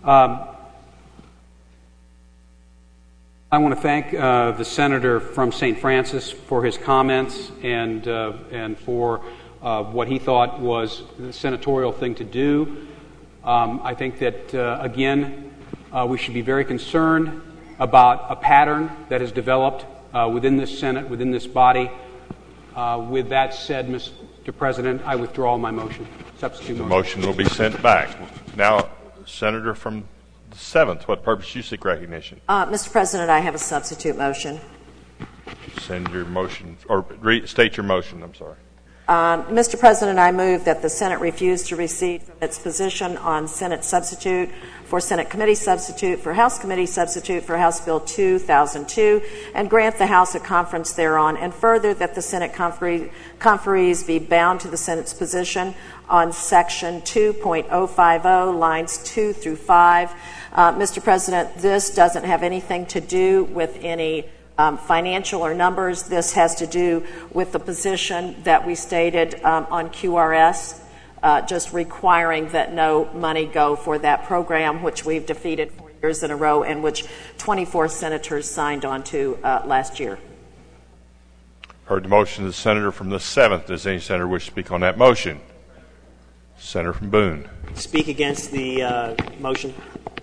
I want to thank the senator from St. Francis for his comments and for what he thought was the senatorial thing to do. I think that, again, we should be very concerned about a pattern that has developed within this Senate, within this body. With that said, Mr. President, I withdraw my motion. Substitute motion. The motion will be sent back. Now, Senator from the 7th, what purpose you seek recognition? Mr. President, I have a substitute motion. Send your motion, or state your motion, I'm sorry. Mr. President, I move that the Senate refuse to recede from its position on Senate substitute for Senate committee substitute for House committee substitute for House Bill 2002 and grant the House a conference thereon, and further that the Senate conferees be bound to the Senate's position on Section 2.050, lines 2 through 5. Mr. President, this doesn't have anything to do with any financial or numbers. This has to do with the position that we stated on QRS, just requiring that no money go for that program, which we've defeated 4 years in a row and which 24 senators signed on to last year. Heard the motion of the senator from the 7th. Does any senator wish to speak on that motion? Senator from Boone. Speak against the motion.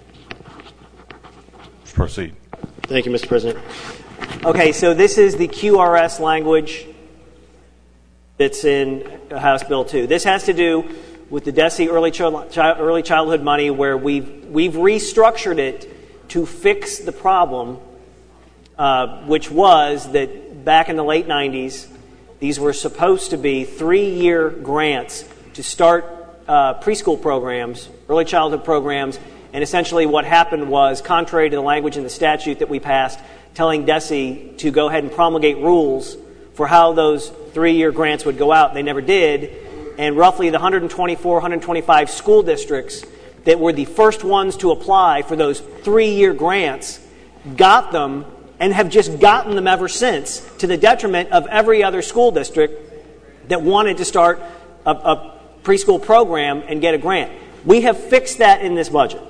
Proceed. Thank you, Mr. President. Okay, so this is the QRS language that's in House Bill 2. This has to do with the DESE early childhood money, where we've restructured it to fix the problem, which was that back in the late 90s, these were supposed to be 3-year grants to start preschool programs, early childhood programs, and essentially what happened was, contrary to the language in the statute that we passed, telling DESE to go ahead and promulgate rules for how those 3-year grants would go out. They never did, and roughly the 124, 125 school districts that were the first ones to apply for those 3-year grants got them and have just gotten them ever since, to the detriment of every other school district that wanted to start a preschool program and get a grant. We have fixed that in this budget.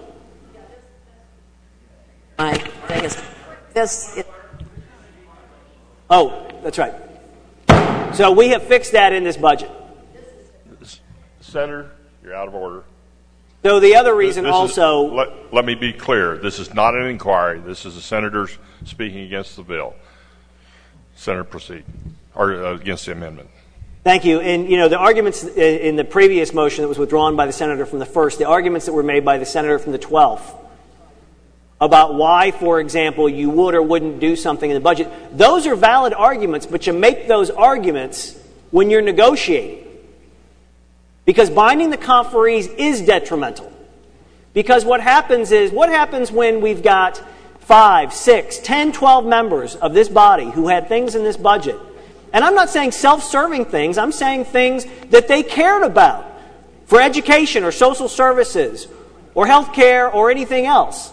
My thing is, oh, that's right. So we have fixed that in this budget. Senator, you're out of order. So the other reason also... Let me be clear. This is not an inquiry. This is the senators speaking against the bill. Senator, proceed. Or against the amendment. Thank you. And, the arguments in the previous motion that was withdrawn by the senator from the 1st, the arguments that were made by the senator from the 12th, about why, for example, you would or wouldn't do something in the budget, those are valid arguments, but you make those arguments when you're negotiating. Because binding the conferees is detrimental. Because what happens when we've got 5, 6, 10, 12 members of this body who had things in this budget? And I'm not saying self-serving things, I'm saying things that they cared about for education or social services or health care or anything else.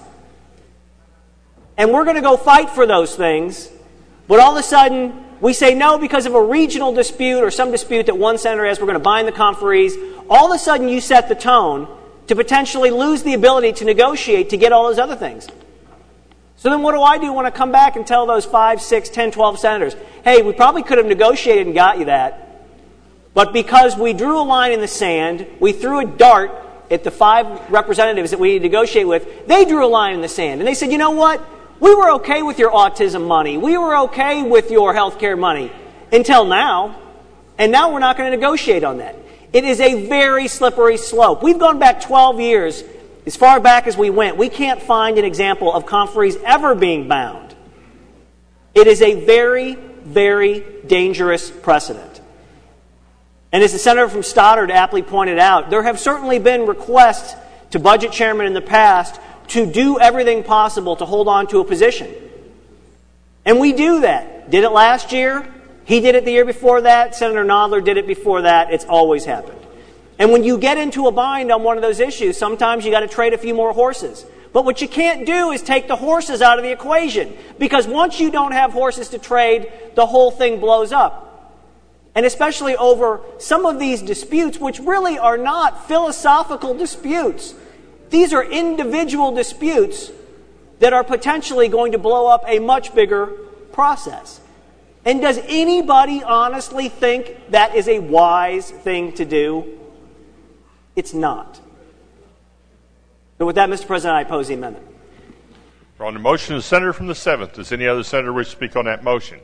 And we're going to go fight for those things, but all of a sudden we say no because of a regional dispute or some dispute that one senator has, we're going to bind the conferees. All of a sudden you set the tone to potentially lose the ability to negotiate to get all those other things. So then what do I do when I come back and tell those 5, 6, 10, 12 senators, hey, we probably could have negotiated and got you that, but because we drew a line in the sand, we threw a dart at the 5 representatives that we need to negotiate with, they drew a line in the sand. And they said, you know what? We were okay with your autism money. We were okay with your health care money until now. And now we're not going to negotiate on that. It is a very slippery slope. We've gone back 12 years, as far back as we went. We can't find an example of conferees ever being bound. It is a very, very dangerous precedent. And as the senator from Stoddard aptly pointed out, there have certainly been requests to budget chairmen in the past to do everything possible to hold on to a position. And we do that. Did it last year. He did it the year before that. Senator Nodler did it before that. It's always happened. And when you get into a bind on one of those issues, sometimes you got to trade a few more horses. But what you can't do is take the horses out of the equation, because once you don't have horses to trade, the whole thing blows up. And especially over some of these disputes, which really are not philosophical disputes. These are individual disputes that are potentially going to blow up a much bigger process. And does anybody honestly think that is a wise thing to do? It's not. So with that, Mr. President, I oppose the amendment. On the motion of the senator from the 7th, does any other senator wish to speak on that motion?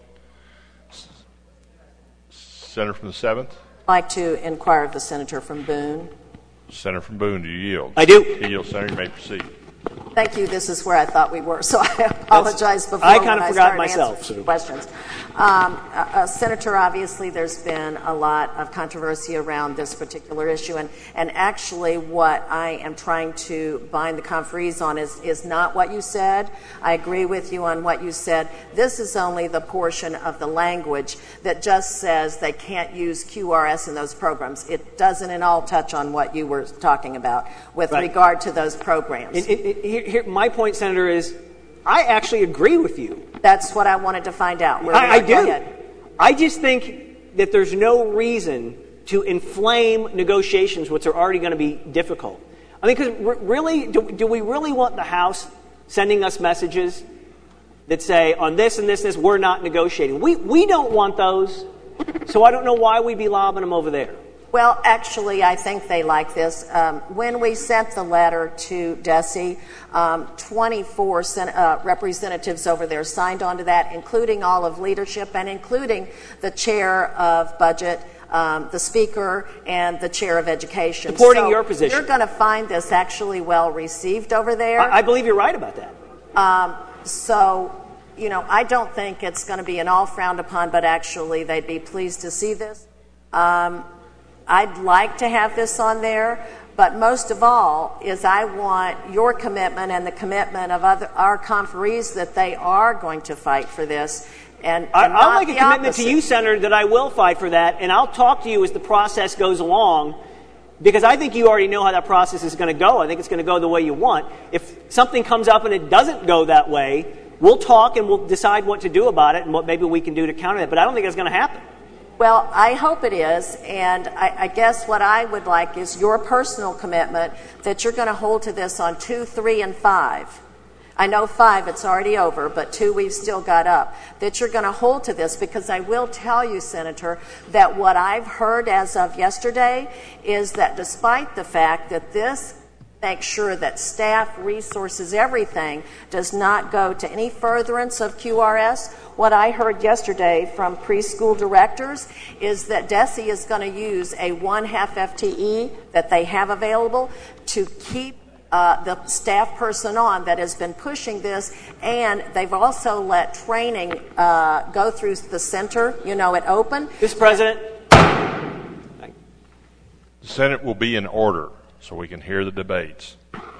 Senator from the 7th? I'd like to inquire of the senator from Boone. Senator from Boone, do you yield? I do. You yield, Senator. You may proceed. Thank you. This is where I thought we were, so I apologize before I kind of when forgot I myself. started answering questions. Senator, obviously there's been a lot of controversy around this particular issue, and actually what I am trying to bind the conferees on is not what you said. I agree with you on what you said. This is only the portion of the language that just says they can't use QRS in those programs. It doesn't at all touch on what you were talking about with regard to those programs. Here, my point, Senator, is I actually agree with you. That's what I wanted to find out. I do. I just think that there's no reason to inflame negotiations which are already going to be difficult. I mean, because really, do we really want the House sending us messages that say, on this and this and this, we're not negotiating? We don't want those, so I don't know why we'd be lobbing them over there. Well, actually, I think they like this. When we sent the letter to DESE, 24 representatives over there signed on to that, including all of leadership and including the chair of budget, the speaker, and the chair of education. Supporting your position. You're going to find this actually well received over there. I believe you're right about that. You know, I don't think it's going to be an all frowned upon, but actually they'd be pleased to see this. I'd like to have this on there, but most of all is I want your commitment and the commitment of our conferees that they are going to fight for this. And I'll make a commitment to you, Senator, that I will fight for that, and I'll talk to you as the process goes along, because I think you already know how that process is going to go. I think it's going to go the way you want. If something comes up and it doesn't go that way, we'll talk and we'll decide what to do about it and what maybe we can do to counter it, but I don't think it's going to happen. Well, I hope it is, and I guess what I would like is your personal commitment that you're going to hold to this on 2, 3, and 5. I know 5, it's already over, but 2 we've still got up. That you're going to hold to this, because I will tell you, Senator, that what I've heard as of yesterday is that despite the fact that this makes sure that staff, resources, everything does not go to any furtherance of QRS, what I heard yesterday from preschool directors is that DESE is going to use a 1/2 FTE that they have available to keep the staff person on that has been pushing this, and they've also let training go through the center, you know, at Open. Mr. President. The Senate will be in order so we can hear the debates.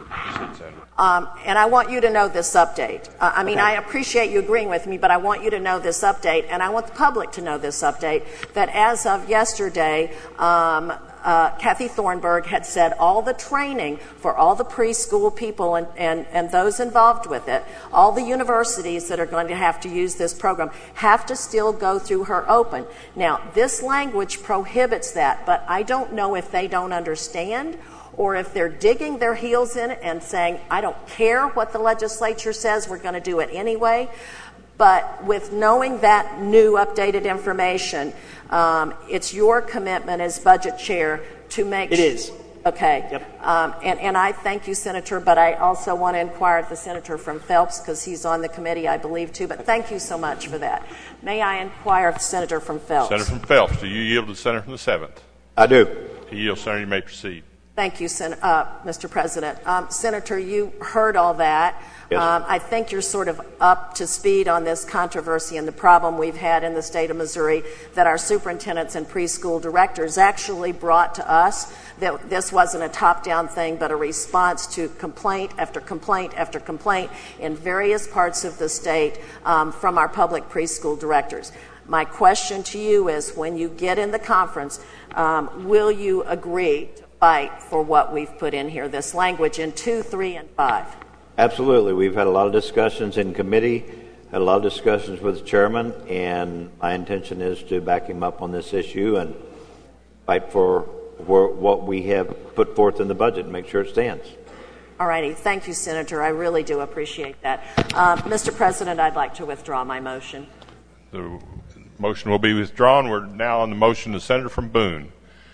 And I want you to know this update. I appreciate you agreeing with me, but I want you to know this update, and I want the public to know this update, that as of yesterday, Kathy Thornburg had said all the training for all the preschool people and those involved with it, all the universities that are going to have to use this program, have to still go through her Open. Now, this language prohibits that, but I don't know if they don't understand or if they're digging their heels in and saying, I don't care what the legislature says, we're going to do it anyway. But with knowing that new updated information, it's your commitment as budget chair to make sure. It is. Okay. Yep. And I thank you, Senator, but I also want to inquire of the senator from Phelps, because he's on the committee, I believe, too. But thank you so much for that. May I inquire of the senator from Phelps? Senator from Phelps, do you yield to the senator from the 7th? I do. He yields, Senator. You may proceed. Thank you, Mr. President. Senator, you heard all that. Yes. I think you're sort of up to speed on this controversy and the problem we've had in the state of Missouri that our superintendents and preschool directors actually brought to us, that this wasn't a top-down thing but a response to complaint after complaint after complaint in various parts of the state from our public preschool directors. My question to you is, when you get in the conference, will you agree to fight for what we've put in here, this language in 2, 3, and 5? Absolutely. We've had a lot of discussions in committee, had a lot of discussions with the chairman, and my intention is to back him up on this issue and fight for what we have put forth in the budget and make sure it stands. All righty. Thank you, Senator. I really do appreciate that. Mr. President, I'd like to withdraw my motion. The motion will be withdrawn. We're now on the motion of the Senator from Boone.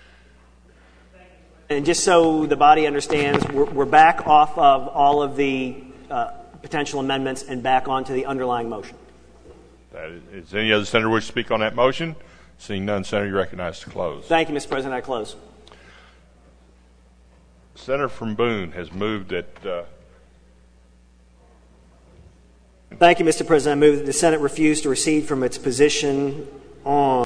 And just so the body understands, we're back off of all of the potential amendments and back onto the underlying motion. Is any other senator wish to speak on that motion? Seeing none, Senator, you're recognized to close. Thank you, Mr. President. I close. Senator from Boone has moved that. Thank you, Mr. President. I move that the Senate refuse to recede from its position on